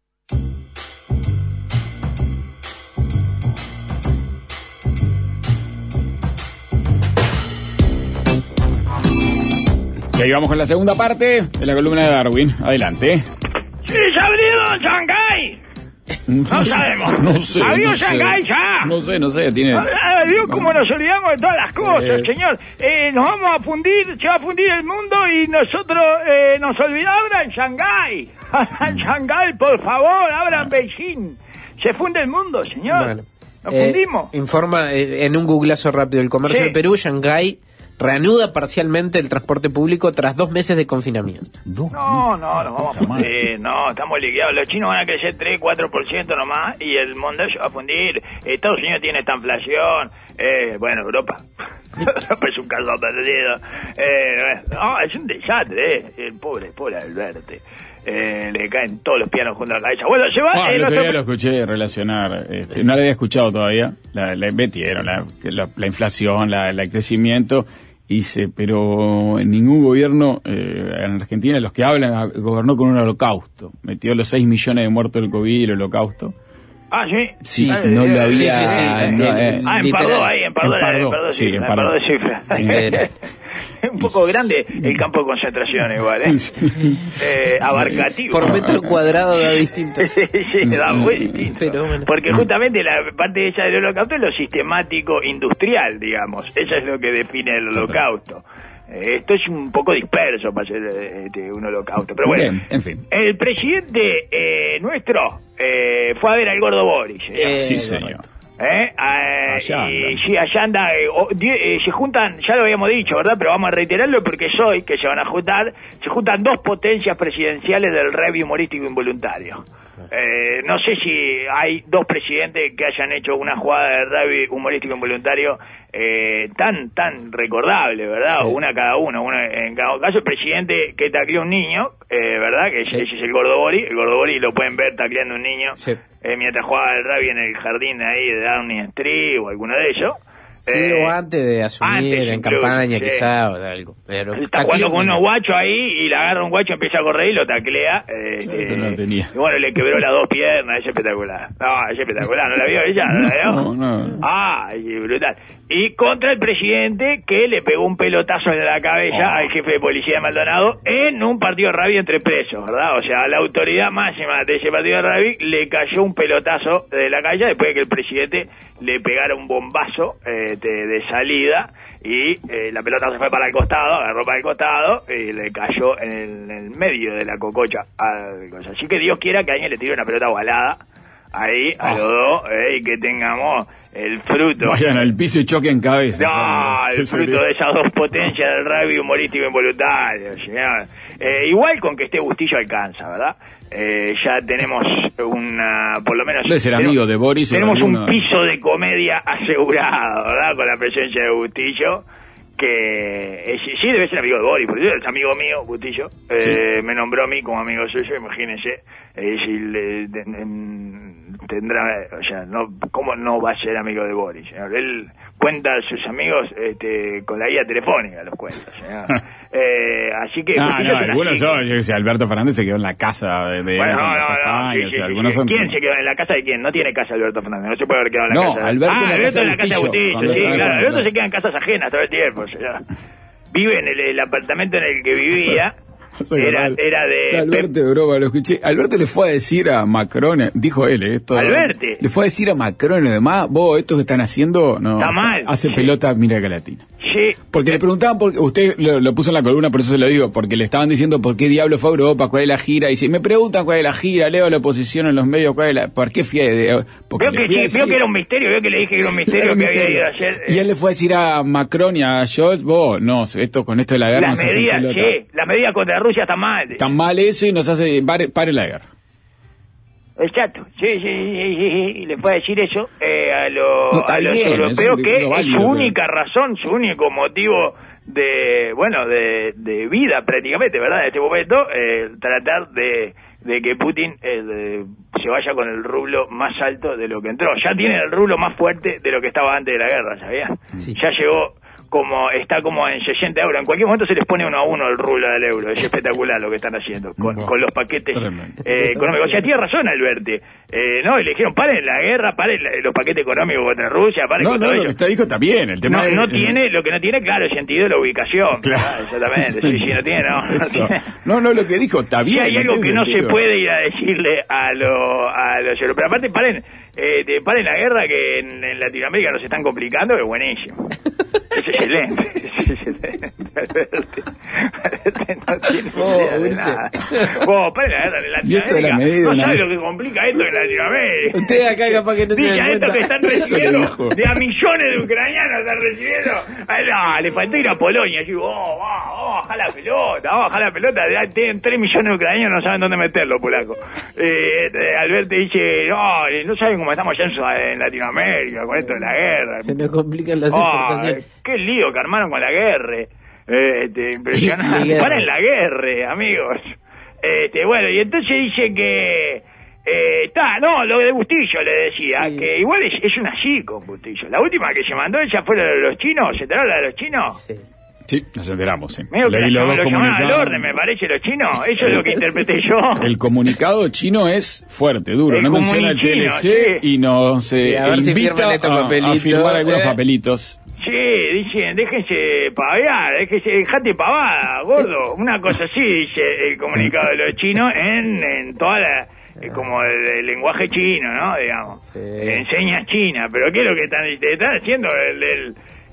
Y ahí vamos con la segunda parte de la columna de Darwin. Adelante. ¡Sí, se abrió Shanghái! No sabemos. No sé. ¡Abrió no sé. Shanghái ya! No sé, tiene... Vio cómo nos olvidamos de todas las cosas, señor. Nos vamos a fundir, se va a fundir el mundo y nosotros nos olvidamos. Abran Shanghái. Shanghái, por favor, abran Beijing. Se funde el mundo, señor. Bueno, Nos fundimos. Informa en un googlazo rápido el comercio Sí. de Perú, Shanghái reanuda parcialmente el transporte público tras 2 meses de confinamiento. No, vamos a fundir, no, estamos liquidados. Los chinos van a crecer 3-4% nomás y el mundo se va a fundir. Estados Unidos tiene esta inflación. Bueno, Europa es un caso perdido. No, es un desastre, el pobre Alberto. Le caen todos los pianos junto a la cabeza. Bueno, se va. el otro día lo escuché relacionar, no lo había escuchado todavía, la metieron, la inflación, el crecimiento, pero en ningún gobierno, en Argentina, los que hablan, gobernó con un holocausto, metió los 6 millones de muertos del COVID y el holocausto. Sí. Sí, no lo había... Empardó. Sí, empardó de cifra. Es un poco grande el campo de concentración igual, abarcativo. Por metro cuadrado da distinto. Sí, da muy distinto. Pero bueno. Porque justamente la parte esa del holocausto es lo sistemático industrial, digamos. Eso es lo que define el holocausto. Esto es un poco disperso para ser un holocausto. Pero bueno, bien, en fin. El presidente nuestro fue a ver al gordo Boris. Sí, señor. Allá anda, se juntan, ya lo habíamos dicho, ¿verdad? Pero vamos a reiterarlo porque es hoy que se van a juntar, se juntan 2 potencias presidenciales del review humorístico involuntario. No sé si hay dos presidentes que hayan hecho una jugada de rugby humorístico involuntario tan recordable, ¿verdad? Sí. Una cada uno. En cada caso, el presidente que tacleó a un niño, ¿verdad? Que ese es el Gordo Bori. El Gordo Bori lo pueden ver tacleando a un niño mientras jugaba el rugby en el jardín de ahí de Downing Street o alguno de ellos. Sí, o antes de asumir en campaña, quizá, o algo. Pero está jugando con unos guachos ahí y le agarra un guacho, empieza a correr y lo taclea. Eso no lo tenía. Y bueno, le quebró las dos piernas, es espectacular. No, es espectacular, ¿no la vio ella? ¿No la vio? No. Ay, brutal. Y contra el presidente que le pegó un pelotazo en la cabeza al jefe de policía de Maldonado en un partido de rugby entre presos, ¿verdad? O sea, la autoridad máxima de ese partido de rugby le cayó un pelotazo de la calle después de que el presidente le pegara un bombazo de salida y la pelota se fue para el costado, agarró para el costado y le cayó en el medio de la cococha. Así que Dios quiera que alguien le tire una pelota ovalada ahí a los dos y que tengamos el fruto. Vayan al piso y choquen cabeza. No, el fruto de esas dos potencias del rugby humorístico involuntario, señor. Igual con que esté Bustillo alcanza, ¿verdad? Ya tenemos por lo menos... Debe ser amigo de Boris. Tenemos un piso de comedia asegurado, ¿verdad? Con la presencia de Bustillo, que sí debe ser amigo de Boris, porque es amigo mío, Bustillo. Me nombró a mí como amigo suyo, imagínense. Si tendrá, o sea, ¿cómo no va a ser amigo de Boris, señor? Él cuenta a sus amigos con la guía telefónica, los cuenta, señor. Así que... algunos son, yo que sé, Alberto Fernández se quedó en la casa de bueno, algunos son... ¿Quién se quedó en la casa de quién? No tiene casa Alberto Fernández, no se puede haber quedado en la casa. Alberto en la casa de Bustillo, sí, claro. Alberto se queda en casas ajenas todo el tiempo, señor. Vive en el apartamento en el que vivía. Era de Alberto de broma, lo escuché. Alberto le fue a decir a Macron, dijo él, esto. Alberto le fue a decir a Macron y demás, vos, esto que están haciendo, no, está mal. Hace pelota América Latina. Sí. Porque le preguntaban, usted lo puso en la columna, por eso se lo digo, porque le estaban diciendo por qué diablo fue a Europa, cuál es la gira, y si me preguntan cuál es la gira, leo la oposición en los medios, por qué fui a... Veo que era un misterio, veo que le dije que era un misterio que había ido ayer. Y él le fue a decir a Macron y a Scholz, vos, no, con esto de la guerra nos hacen pelota. Las medidas contra Rusia están mal. Tan mal eso y nos hace, pare la guerra. Exacto, sí, le fue a decir eso a los europeos, que es su única razón, su único motivo de vida prácticamente, ¿verdad? En este momento, tratar de que Putin se vaya con el rublo más alto de lo que entró. Ya tiene el rublo más fuerte de lo que estaba antes de la guerra, ¿sabías? Sí. Ya llegó... está como en 60 euros. En cualquier momento se les pone 1 a 1 el rublo del euro. Es espectacular lo que están haciendo con los paquetes económicos. O sea, tiene razón Alberti. Y le dijeron, paren la guerra, paren los paquetes económicos contra Rusia, paren con todo lo que está dijo está bien. El tema lo que no tiene, claro, el sentido de la ubicación. Claro. Exactamente. Sí, no tiene, no. No, lo que dijo está bien. Si hay algo que no se puede ir a decirle a los europeos. Pero aparte, paren la guerra que en Latinoamérica nos están complicando, que es buenísimo. Es excelente. No tiene idea de nada. Paren la guerra en Latinoamérica. No sabe lo que complica esto en Latinoamérica. Usted acá capaz que no se da cuenta. Esto que están recibiendo de a millones de ucranianos están recibiendo. Le faltó ir a Polonia. Y baja la pelota. Tienen 3 millones de ucranianos, no saben dónde meterlo, polaco. Alberto dice, no saben cómo estamos allá en Latinoamérica con esto de la guerra. Se nos complican las exportaciones. Qué lío que armaron con la guerra. Impresionante. Paren la guerra, amigos. Y entonces dice que lo de Bustillo le decía, que igual es una chico Bustillo. La última que se mandó ella fue la de los chinos. ¿Se enteró la de los chinos? Sí, nos enteramos, sí. Leí lo llamaban al orden, me parece, los chinos. Eso es lo que interpreté yo. El comunicado chino es fuerte, duro. No menciona el TLC y nos invita a firmar algunos papelitos. Sí, dicen, déjense pavear, dejate pavada, gordo. Una cosa así dice el comunicado de los chinos en toda la... como el lenguaje chino, ¿no? Digamos. Enseñas china, pero ¿qué es lo que están haciendo?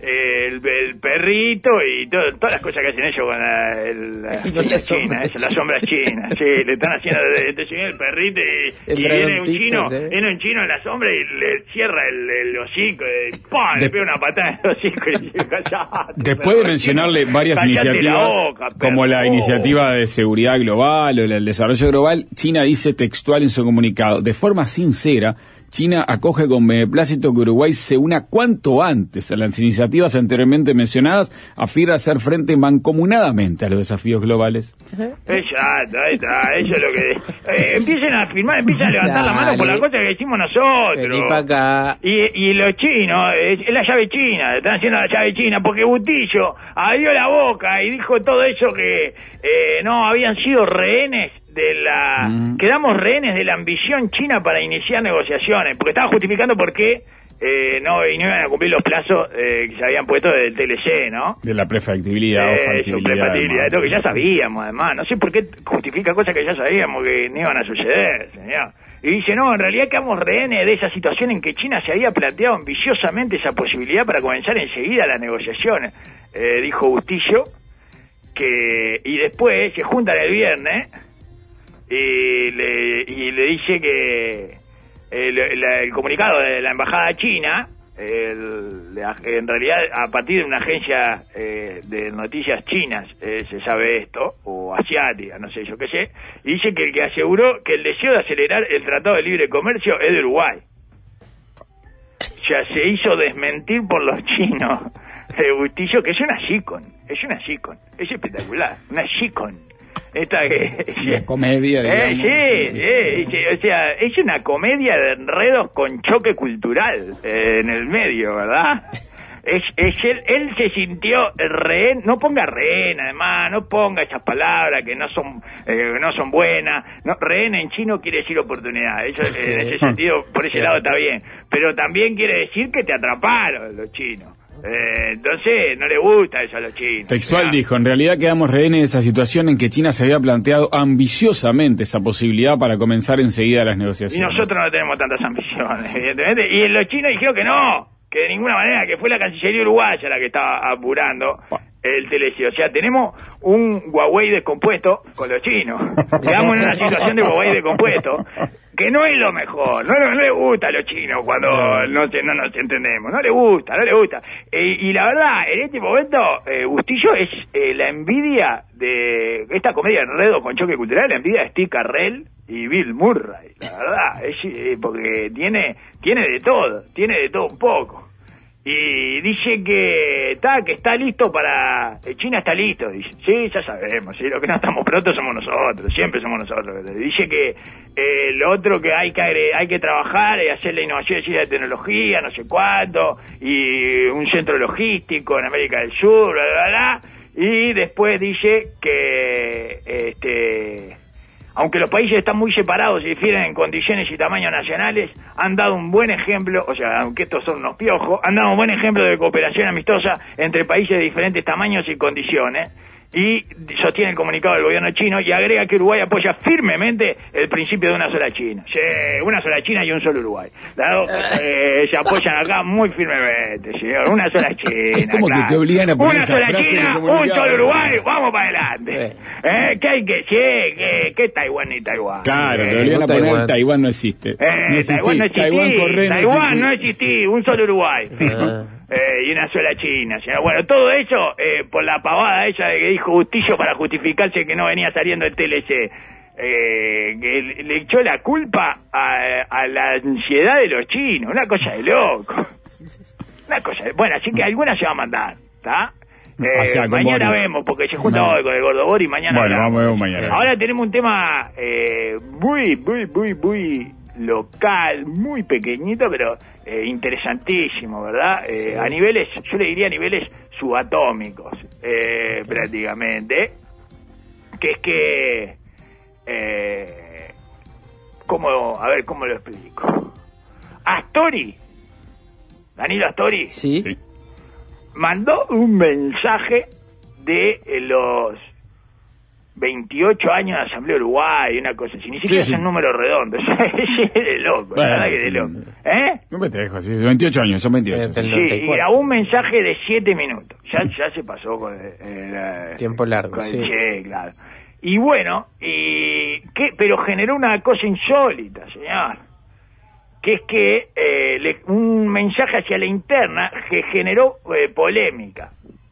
el perrito y todas las cosas que hacen ellos con la china, las sombras chinas. Sí, le están haciendo el perrito y viene un chino, viene un chino en la sombra y le cierra el hocico y ¡pum! Le pega una patada en el hocico y dice, callate. Después de mencionarle varias iniciativas, como la iniciativa de seguridad global o el desarrollo global, China dice textual en su comunicado, de forma sincera, China acoge con beneplácito que Uruguay se una cuanto antes a las iniciativas anteriormente mencionadas a fin de hacer frente mancomunadamente a los desafíos globales. Exacto, ahí está, eso es lo que... empiecen a firmar, empiecen a levantar la mano por las cosas que decimos nosotros. Acá. Y los chinos, es la llave china, están haciendo la llave china, porque Bustillo abrió la boca y dijo todo eso que no habían sido rehenes quedamos rehenes de la ambición china para iniciar negociaciones, porque estaba justificando por qué no iban a cumplir los plazos que se habían puesto del TLC, ¿no? De la prefactibilidad o factibilidad. Lo que ya sabíamos, además. No sé por qué justifica cosas que ya sabíamos que no iban a suceder, señor. Y dice, no, en realidad quedamos rehenes de esa situación en que China se había planteado ambiciosamente esa posibilidad para comenzar enseguida las negociaciones, dijo Bustillo, y después se juntan el viernes y le dice que el comunicado de la embajada china, en realidad a partir de una agencia de noticias chinas se sabe esto, o asiática, no sé yo qué sé, y dice que el que aseguró que el deseo de acelerar el Tratado de Libre Comercio es de Uruguay. Ya se hizo desmentir por los chinos de Bustillo, que es una chicon, es espectacular, una chicon. Una comedia, digamos. O sea, es una comedia de enredos con choque cultural en el medio, ¿verdad? Él se sintió rehén, no ponga rehén, además, no ponga esas palabras que no son buenas. No, rehén en chino quiere decir oportunidad, eso en ese sentido, por ese lado está bien, pero también quiere decir que te atraparon los chinos. Entonces no le gusta eso a los chinos. Textual dijo, en realidad quedamos rehenes de esa situación en que China se había planteado ambiciosamente esa posibilidad para comenzar enseguida las negociaciones. Y nosotros no tenemos tantas ambiciones, evidentemente. Y los chinos dijeron que no, que de ninguna manera, que fue la Cancillería uruguaya la que estaba apurando el TLC. O sea, tenemos un Huawei descompuesto con los chinos. Quedamos en una situación de Huawei descompuesto, que no es lo mejor. No le gusta a los chinos cuando no nos entendemos. No le gusta. Y la verdad, en este momento, Bustillo es la envidia de esta comedia de enredo con choque cultural, la envidia de Steve Carell y Bill Murray. La verdad, porque tiene de todo un poco. Y dice que está listo para... China está listo, dice. Sí, ya sabemos, ¿sí? Lo que no estamos pronto somos nosotros, siempre somos nosotros. Dice que lo otro que hay que trabajar es hacer la innovación de tecnología, no sé cuánto, y un centro logístico en América del Sur, bla, bla, bla. Y después dice que... aunque los países están muy separados y difieren en condiciones y tamaños nacionales, han dado un buen ejemplo, o sea, aunque estos son unos piojos, han dado un buen ejemplo de cooperación amistosa entre países de diferentes tamaños y condiciones. Y sostiene el comunicado del gobierno chino y agrega que Uruguay apoya firmemente el principio de una sola China. Sí, una sola China y un solo Uruguay. Se apoyan acá muy firmemente, señor. Una sola China. Es como que te obligan a poner una esa sola frase China, un solo Uruguay, vamos para adelante. ¿Qué hay que decir? ¿Qué Taiwán ni Taiwán? Claro, te obligan a poner Taiwán no existe. Taiwán no existe. Taiwán no existe, un solo Uruguay. Y una sola China. Bueno, todo eso por la pavada ella de que dijo Bustillo para justificarse que no venía saliendo el TLC. Que le echó la culpa a la ansiedad de los chinos. Una cosa de loco. Bueno, así que alguna se va a mandar, ¿está? Mañana vemos, porque se junta hoy con el Gordo Bori y mañana vamos a ver mañana. Ahora tenemos un tema muy local, muy pequeñito, pero interesantísimo, ¿verdad? A niveles, yo le diría a niveles subatómicos, prácticamente, que es que a ver cómo lo explico. Danilo Astori, sí, mandó un mensaje de los 28 años de Asamblea Uruguay, una cosa así, ni siquiera son números redondos, es de loco, la verdad que de loco. No me te dejo así, 28 años, son 28. Sí, y grabó un mensaje de 7 minutos, ya se pasó con tiempo largo, con el claro. Y bueno, pero generó una cosa insólita, señor, que es que un mensaje hacia la interna que generó polémica.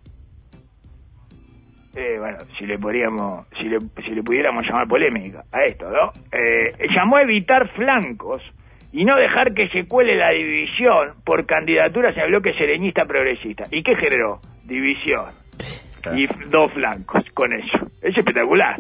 Bueno, si le pudiéramos llamar polémica a esto, ¿no? Llamó a evitar flancos y no dejar que se cuele la división por candidaturas en el bloque sereñista progresista. ¿Y qué generó? División. Y 2 flancos con eso. Es espectacular.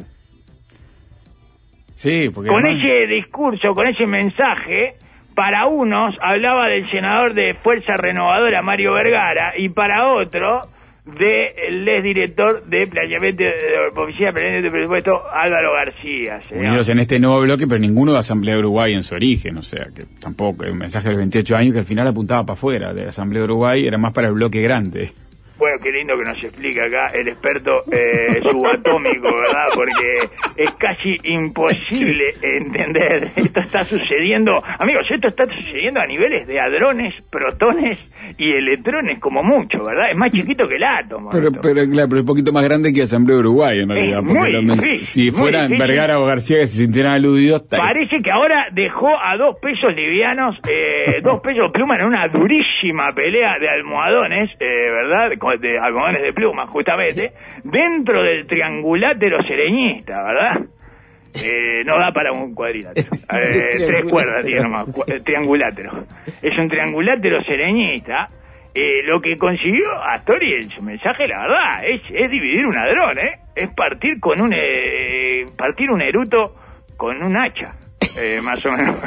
Sí, porque con además... ese discurso, con ese mensaje, para unos hablaba del senador de Fuerza Renovadora, Mario Vergara, y para otro del exdirector de planeamiento de Oficina de Planeamiento de Presupuesto, Álvaro García. Unidos en este nuevo bloque, pero ninguno de Asamblea de Uruguay en su origen, o sea, que tampoco, un mensaje de los 28 años que al final apuntaba para afuera de la Asamblea de Uruguay, era más para el bloque grande. Bueno, qué lindo que nos explica acá el experto subatómico, ¿verdad? Porque es casi imposible entender. Esto está sucediendo, amigos, esto está sucediendo a niveles de hadrones, protones y electrones como mucho, ¿verdad? Es más chiquito que el átomo. Pero claro, pero es un poquito más grande que Asamblea de Uruguay, en realidad. Porque si fueran Vergara o García que se sintieran aludidos... Parece que ahora dejó a 2 pesos livianos, 2 pesos pluma en una durísima pelea de almohadones, ¿verdad? De almohadones de pluma, justamente, dentro del triangulátero sereñista, ¿verdad? No da para un cuadrilátero. 3 cuerdas tiene nomás, triangulátero. Es un triangulátero sereñista. Lo que consiguió Astori en su mensaje, la verdad, es dividir un hadrón, es partir partir un eruto con un hacha, más o menos.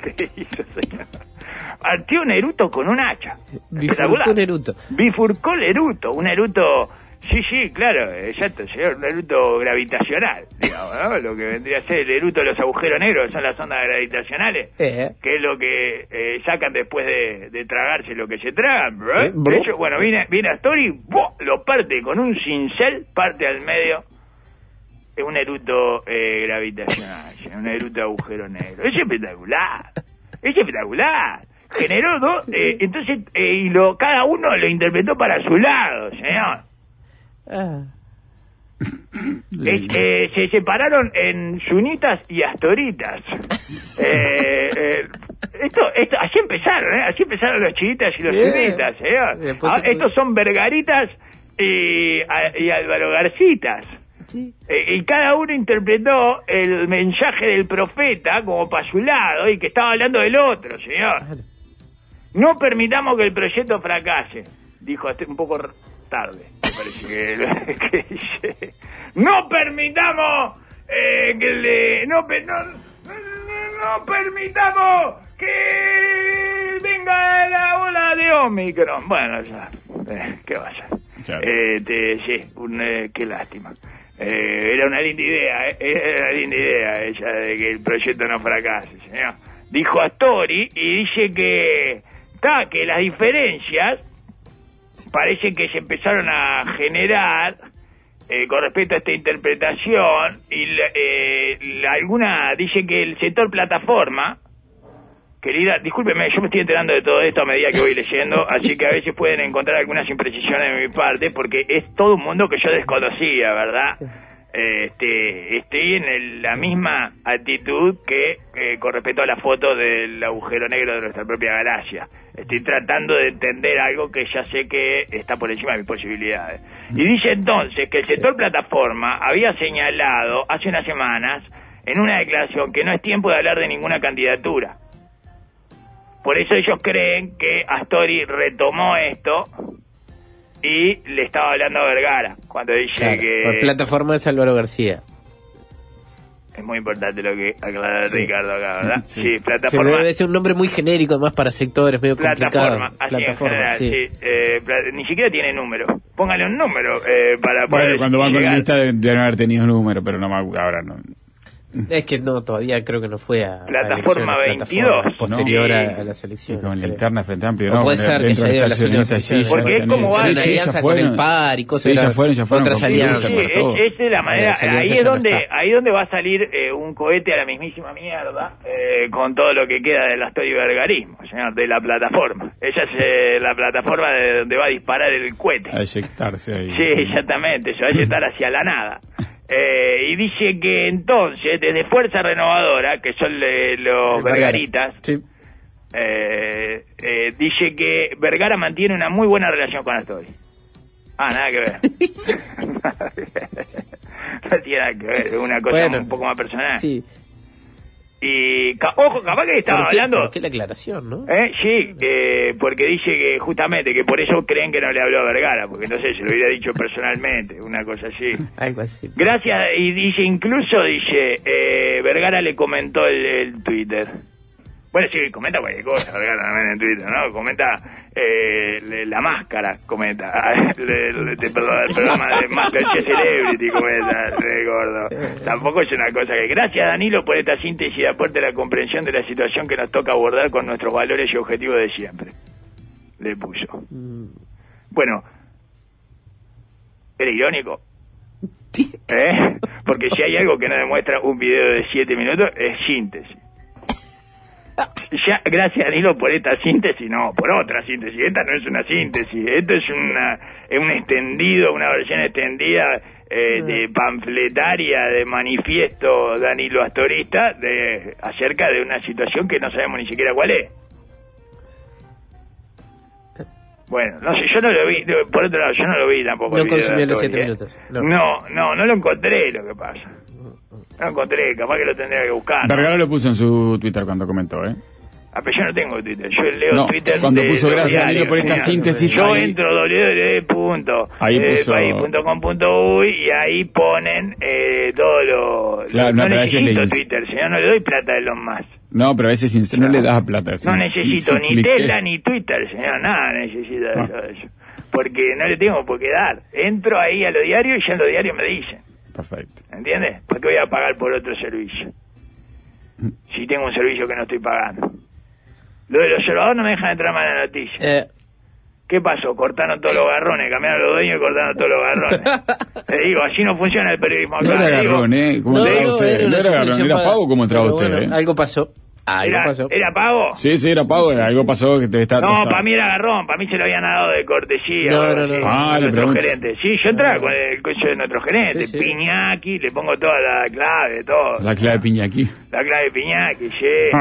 Partió un eruto con un hacha. Bifurcó un eruto. Bifurcó el eruto, un eruto... Sí, claro, exacto, señor, un eruto gravitacional, digamos, ¿no? Lo que vendría a ser el eruto de los agujeros negros, que son las ondas gravitacionales, que es lo que sacan después de tragarse lo que se tragan, ¿no? De hecho, bueno, viene Astori, lo parte con un cincel, parte al medio, un eruto gravitacional, un eruto de agujero negro. Es espectacular. Generó 2, entonces, cada uno lo interpretó para su lado, señor. Se separaron en sunitas y astoritas. Así empezaron los chiitas y los sunitas, señor. Estos son vergaritas y Álvaro Garcitas. Sí. Y cada uno interpretó el mensaje del profeta como para su lado y que estaba hablando del otro, señor. No permitamos que el proyecto fracase, dijo un poco tarde, me parece que dice. No permitamos no permitamos que venga la ola de Omicron. Bueno, ya, ¿qué va a ser? Claro. Qué lástima. Era una linda idea ella de que el proyecto no fracase, señor. Dijo Astori y dice que las diferencias parece que se empezaron a generar con respecto a esta interpretación y alguna dice que el sector plataforma, querida, discúlpeme, yo me estoy enterando de todo esto a medida que voy leyendo, así que a veces pueden encontrar algunas imprecisiones de mi parte, porque es todo un mundo que yo desconocía, ¿verdad? Estoy en la misma actitud que con respecto a la foto del agujero negro de nuestra propia galaxia. Estoy tratando de entender algo que ya sé que está por encima de mis posibilidades. Y dice entonces que el sector plataforma había señalado hace unas semanas en una declaración que no es tiempo de hablar de ninguna candidatura. Por eso ellos creen que Astori retomó esto y le estaba hablando a Vergara cuando dice que... Por plataforma es Álvaro García. Es muy importante lo que aclara Ricardo acá, ¿verdad? Sí, plataforma. Sí, debe ser un nombre muy genérico además para sectores medio complicado. Plataforma, sí. Ni siquiera tiene número. Póngale un número para poder... Bueno, cuando van con la lista deben haber tenido un número, pero no ahora no. Es que no, todavía creo que no fue a Plataforma a 22, posterior ¿no? a las elecciones. Y con la creo. interna Frente Amplio, O ¿no? puede ser que ya haya las últimas elecciones. Porque es como van, una alianza con el PAR y cosas. Sí, ya fueron otras con alianzas. Sí, para todo. esa es la manera. Las alianzas Ahí es ya no donde están. ahí donde va a salir un cohete a la mismísima mierda con todo lo que queda del Astor y Vergarismo, señor, de la plataforma. Esa es la plataforma de donde va a disparar el cohete. A eyectarse ahí. Sí, exactamente, se va a eyectar hacia la nada. Y dice que entonces, desde Fuerza Renovadora, que son los vergaritas, Sí. dice que Vergara mantiene una muy buena relación con Astori. Nada que ver. No tiene nada que ver, es una cosa un poco más personal. Sí. Y, ojo, capaz que estaba hablando... ¿Por qué la aclaración, no? Sí, porque dice que justamente que por eso creen que no le habló a Vergara, porque no sé, se lo hubiera dicho personalmente, una cosa así. Algo así. Gracias, y dice, incluso dice, Vergara le comentó el Twitter. Bueno, sí, comenta cualquier cosa, Vergara también en Twitter, ¿no? Comenta la máscara, comenta. El programa de Masterchef Celebrity, comenta, gordo. Tampoco es una cosa que... Gracias, Danilo, por esta síntesis y aporte a la comprensión de la situación que nos toca abordar con nuestros valores y objetivos de siempre. Le puso. Bueno, era irónico. Porque si hay algo que no demuestra un video de 7 minutos, es síntesis. Ya, gracias Danilo por esta síntesis, no, por otra síntesis. Esta no es una síntesis, esto es un extendido, una versión extendida de panfletaria, de manifiesto Danilo Astorista acerca de una situación que no sabemos ni siquiera cuál es. Bueno, no sé, yo no lo vi, por otro lado, yo no lo vi tampoco. No consumió los 7 minutos. No lo encontré, lo que pasa. No lo encontré, capaz que lo tendría que buscar. Vergara lo puso en su Twitter cuando comentó, pero yo no tengo Twitter, yo leo Twitter cuando puso gracias Danilo por esta síntesis. Yo ahí... entro www.país.com.uy y ahí ponen todo lo... Claro, no necesito Twitter, señor, no le doy plata a Elon Musk. No, pero a veces no le das plata. No necesito ni Tesla ni Twitter, señor, nada necesito de eso. Porque no le tengo por qué dar. Entro ahí a los diarios y ya en los diarios me dicen. Perfecto. ¿Entiendes? ¿Por qué voy a pagar por otro servicio? Si tengo un servicio que no estoy pagando. Lo del observador no me dejan entrar más en la noticia. ¿Qué pasó? Cortaron todos los garrones, cambiaron los dueños y cortaron todos los garrones. Te digo, así no funciona el periodismo acá. No era garrón, ¿Cómo entraba usted? No era garrón, era pago como entraba usted, Algo pasó. ¿Era pago? Sí, era pago, algo pasó que te está atrasado. No, para mí era garrón, para mí se lo habían dado de cortesía. No. Le pregunto. Sí, yo entraba con el coche de nuestro gerente, sí. Piñaki, le pongo toda la clave, todo. La clave Piñaki. La clave Piñaki, sí.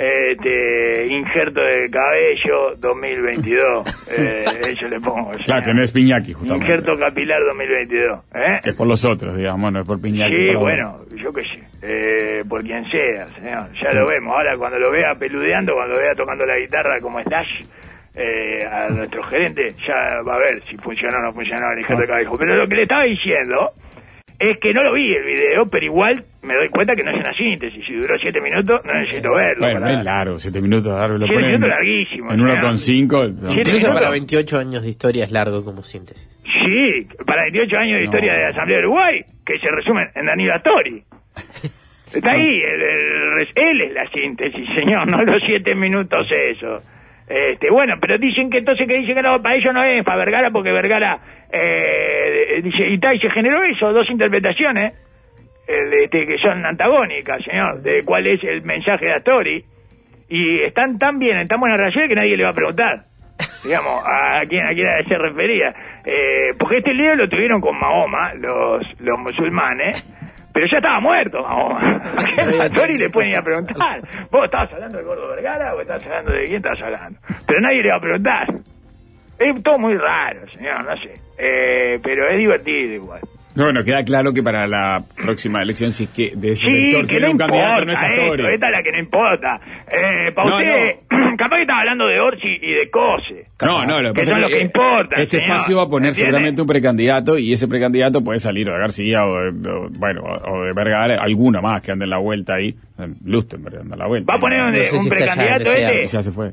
Injerto de cabello 2022. Eso le pongo. Claro, que no es Piñaki, justamente. Injerto capilar 2022. Que es por los otros, digamos, no es por Piñaki. Sí, bueno, yo qué sé. Por quien sea, señor. Ya lo vemos. Ahora, cuando lo vea peludeando, cuando lo vea tocando la guitarra como Slash, a nuestro gerente, ya va a ver si funcionó o no funcionó el injerto de cabello. Pero lo que le estaba diciendo es que no lo vi el video, pero igual me doy cuenta que no es una síntesis. Si duró 7 minutos, no necesito verlo. Bueno, es largo, 7 minutos. Lo 7 minutos larguísimo. En 1,5. Incluso para 28 años de historia es largo como síntesis. Sí, para 28 años de historia de la Asamblea de Uruguay, que se resumen en Danilo Astori. Está ahí, él es la síntesis, señor, no los 7 minutos eso. Bueno, pero dicen que entonces que no, para ellos no es, para Vergara, porque Vergara dice, y se generó eso, 2 interpretaciones que son antagónicas, señor, de cuál es el mensaje de Astori, y están tan bien, en tan buena relación que nadie le va a preguntar, digamos, a quién se refería, porque este lío lo tuvieron con Mahoma, los musulmanes, pero ya estaba muerto Mahoma. A Astori le pueden ir a preguntar, ¿vos estabas hablando del gordo Vergara o estabas hablando de quién estabas hablando? Pero nadie le va a preguntar. Es todo muy raro, señor, no sé, pero es divertido igual. Bueno, queda claro que para la próxima elección, si es que de ese sector que tiene no un candidato, no es importa Astori. esta es la que no importa. Para usted, capaz que estaba hablando de Orsi y de Cose. Lo que son los que importan. Este señor. espacio va a poner ¿Entiende? seguramente un precandidato, y ese precandidato puede salir o de García o de Vergara, alguno más que ande en la vuelta ahí. Lustenberg anda en la vuelta. ¿Va a poner un si está precandidato ya, ese? Ya se fue.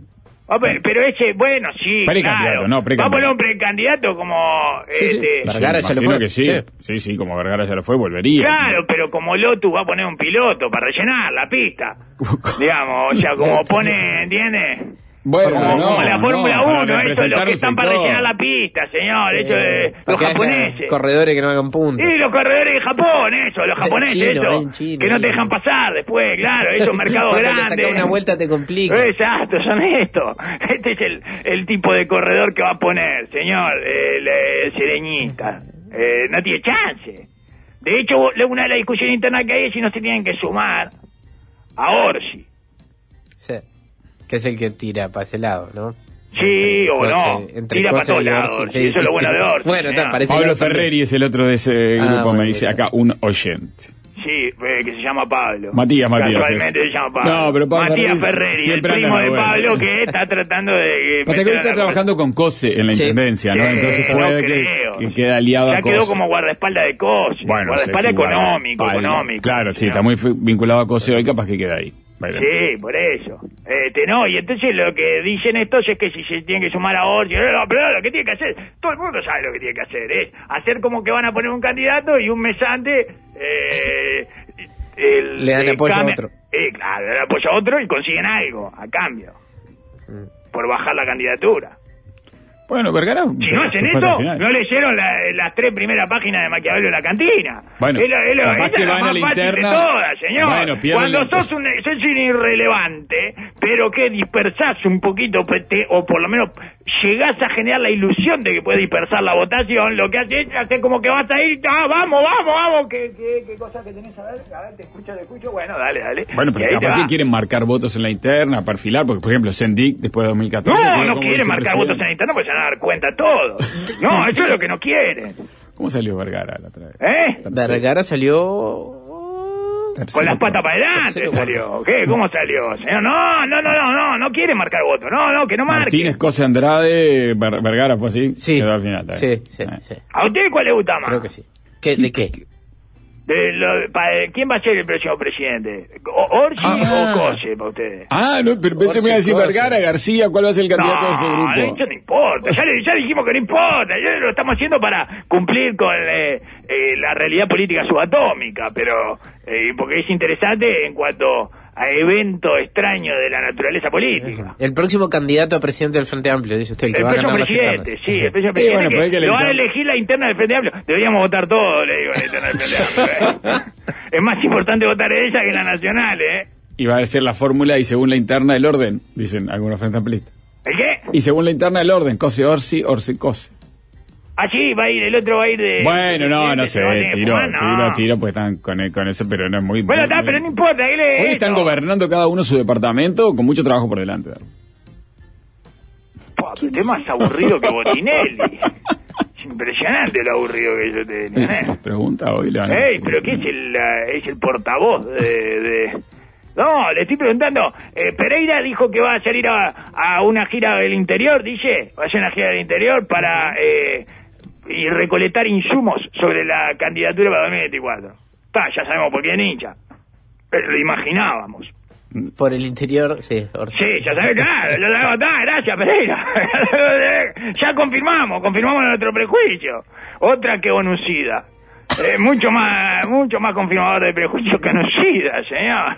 Pero ese, bueno, sí, precandidato, claro. no, precandidato. Va a poner un precandidato como... Vergara ya lo fue. Que sí, como Vergara ya lo fue, volvería. Claro, pero como Lotus va a poner un piloto para rellenar la pista. Digamos, o sea, como pone, ¿entiendes? Bueno, como la Fórmula 1, eso es lo que están para sector. rellenar la pista, señor. Eso de los japoneses. Corredores que no hagan puntos. Y los corredores de Japón, eso, los japoneses, que no te dejan pasar después, claro, esos mercados Cuando grandes. te saca una vuelta te complica. Exacto, son estos. Este es el tipo de corredor que va a poner, señor, el sereñista. No tiene chance. De hecho, una de las discusiones internas que hay es si no se tienen que sumar a Orsi. Sí. Que es el que tira para ese lado, ¿no? Sí, o no. Tira para todos lados. Sí, eso es lo bueno de Orsi. Bueno, parece Pablo que Ferreri es el otro de ese grupo, me dice acá un oyente. Sí, que se llama Pablo. Matías. Casualmente se llama Pablo. No, pero Pablo Matías Ferreri, el primo de Pablo que está tratando de... Pasa que hoy está trabajando con COSE en la intendencia, ¿no? Entonces puede que queda aliado a COSE. Ya quedó como guardaespaldas de COSE. Bueno, guardaespaldas económico. Claro, sí, está muy vinculado a COSE hoy, capaz que queda ahí. Bueno. Sí, por eso. No, y entonces lo que dicen estos es que si se tienen que sumar a Orsi, pero lo que tiene que hacer, todo el mundo sabe lo que tiene que hacer, es hacer como que van a poner un candidato y un mes antes le dan apoyo a otro. Claro, le dan apoyo a otro y consiguen algo a cambio por bajar la candidatura. Bueno, Vergara... Si no hacen esto, no leyeron las 3 primeras páginas de Maquiavelo en la cantina. Bueno, capaz que van a la interna... Todas, señor. Bueno, cuando sos un irrelevante, pero que dispersás un poquito, o por lo menos llegás a generar la ilusión de que puedes dispersar la votación, lo que haces es hacer como que vas a ir, vamos, ¿qué cosa que tenés a ver, te escucho, bueno, dale. Bueno, pero capaz que quieren marcar votos en la interna, perfilar, porque por ejemplo Sendik, después de 2014... No quieren marcar votos en la interna, pues se van a dar cuenta todo. No, eso es lo que no quieren. ¿Cómo salió Vergara la otra vez? Vergara salió... Con las patas para adelante salió. ¿Qué? ¿Cómo salió? Señor, no quiere marcar voto. No, que no marque. Martínez, Cose, Andrade, Vergara fue así. Sí. Quedó al final. Sí. ¿A usted cuál le gusta más? Creo que sí. ¿De qué? ¿Quién va a ser el próximo presidente? ¿Orsi o Cose para ustedes? No, pero pensé que me iba a decir Vergara, García, ¿cuál va a ser el candidato de ese grupo? Eso no importa, ya dijimos que no importa, ya lo estamos haciendo para cumplir con la realidad política subatómica, pero porque es interesante en cuanto a eventos extraños de la naturaleza política. El próximo candidato a presidente del Frente Amplio, dice usted, el que va a ganar las internas. El próximo presidente, lo van a elegir la interna del Frente Amplio. Deberíamos votar todos, le digo, la interna del Frente Amplio. Es más importante votar en ella que en la nacional, Y va a ser la fórmula y según la interna del orden, dicen algunos frente amplistas. ¿El qué? Y según la interna del orden, Cose Orsi, Orsi Cose. Sí, va a ir, el otro va a ir de... Bueno, no sé, tiro, pues están con eso, pero no es muy... Bueno, pero no importa. Hoy están gobernando cada uno su departamento con mucho trabajo por delante. Usted es más aburrido que Botinelli. Es impresionante lo aburrido que yo tenía. Pregunta hoy. Pero ¿qué es el portavoz de... No, le estoy preguntando. Pereira dijo que va a salir a una gira del interior, dice. Va a hacer una gira del interior para... y recolectar insumos sobre la candidatura para 2024. Ya sabemos por quién hincha. Pero lo imaginábamos. Por el interior, sí. Sí, ya sabes, claro, gracias Pereira. Ya confirmamos nuestro prejuicio. Otra que Onucida. Mucho más confirmador de prejuicio que Onucida, señor.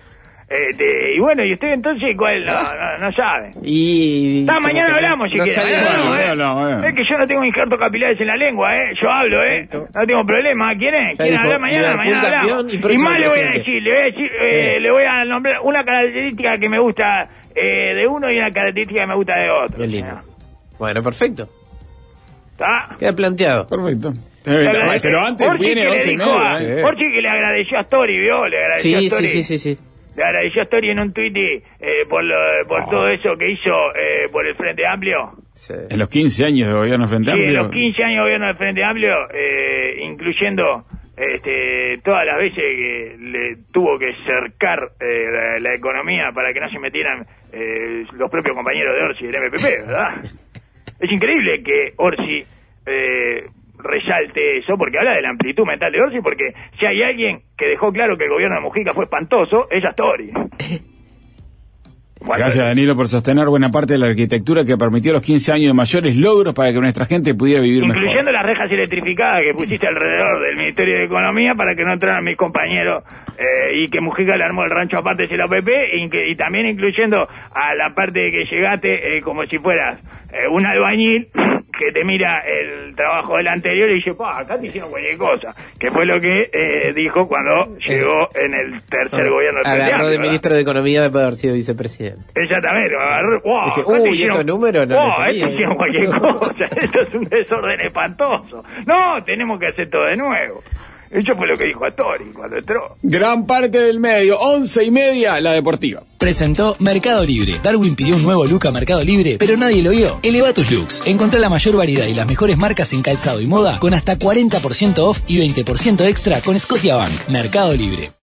Y bueno, y usted entonces, ¿cuál? No sabe. Mañana hablamos si quiere. Es que yo no tengo injertos capilares en la lengua, yo hablo, no tengo problema. ¿Quieren hablar mañana? Mañana hablamos. Y más le voy a decir, le voy a nombrar una característica que me gusta de uno y una característica que me gusta de otro. Qué lindo. Bueno, perfecto. ¿Está? Queda planteado. Perfecto. Pero antes viene 11:30. Orsi que le agradeció a Story, ¿vio? Le agradeció a Story. Sí. Le agradeció a Story en un tuit por todo eso que hizo por el Frente Amplio. Sí. En los 15 años de gobierno del Frente Amplio. Sí, en los 15 años de gobierno del Frente Amplio, incluyendo todas las veces que le tuvo que cercar la economía para que no se metieran los propios compañeros de Orsi del MPP, ¿verdad? Es increíble que Orsi resalte eso, porque habla de la amplitud mental de Orsi, porque si hay alguien que dejó claro que el gobierno de Mujica fue espantoso, ella es Story. Gracias, Danilo, por sostener buena parte de la arquitectura que permitió a los 15 años de mayores logros para que nuestra gente pudiera vivir mejor. Incluyendo las rejas electrificadas que pusiste alrededor del Ministerio de Economía para que no entraran mis compañeros y que Mujica le armó el rancho aparte de la OPP y también incluyendo a la parte de que llegaste como si fueras un albañil que te mira el trabajo del anterior y dice, acá te hicieron cualquier cosa, que fue lo que dijo cuando llegó en el tercer gobierno del presidente. Agarró de ministro de Economía después de haber sido vicepresidente. Exactamente, lo agarró, dice, estos números no esto hicieron cualquier cosa, esto es un desorden espantoso. No, tenemos que hacer todo de nuevo. Eso fue lo que dijo Astori cuando entró. Gran parte del medio, 11:30, la deportiva. Presentó Mercado Libre. Darwin pidió un nuevo look a Mercado Libre, pero nadie lo vio. Eleva tus looks. Encontrá la mayor variedad y las mejores marcas en calzado y moda con hasta 40% off y 20% extra con Scotiabank. Mercado Libre.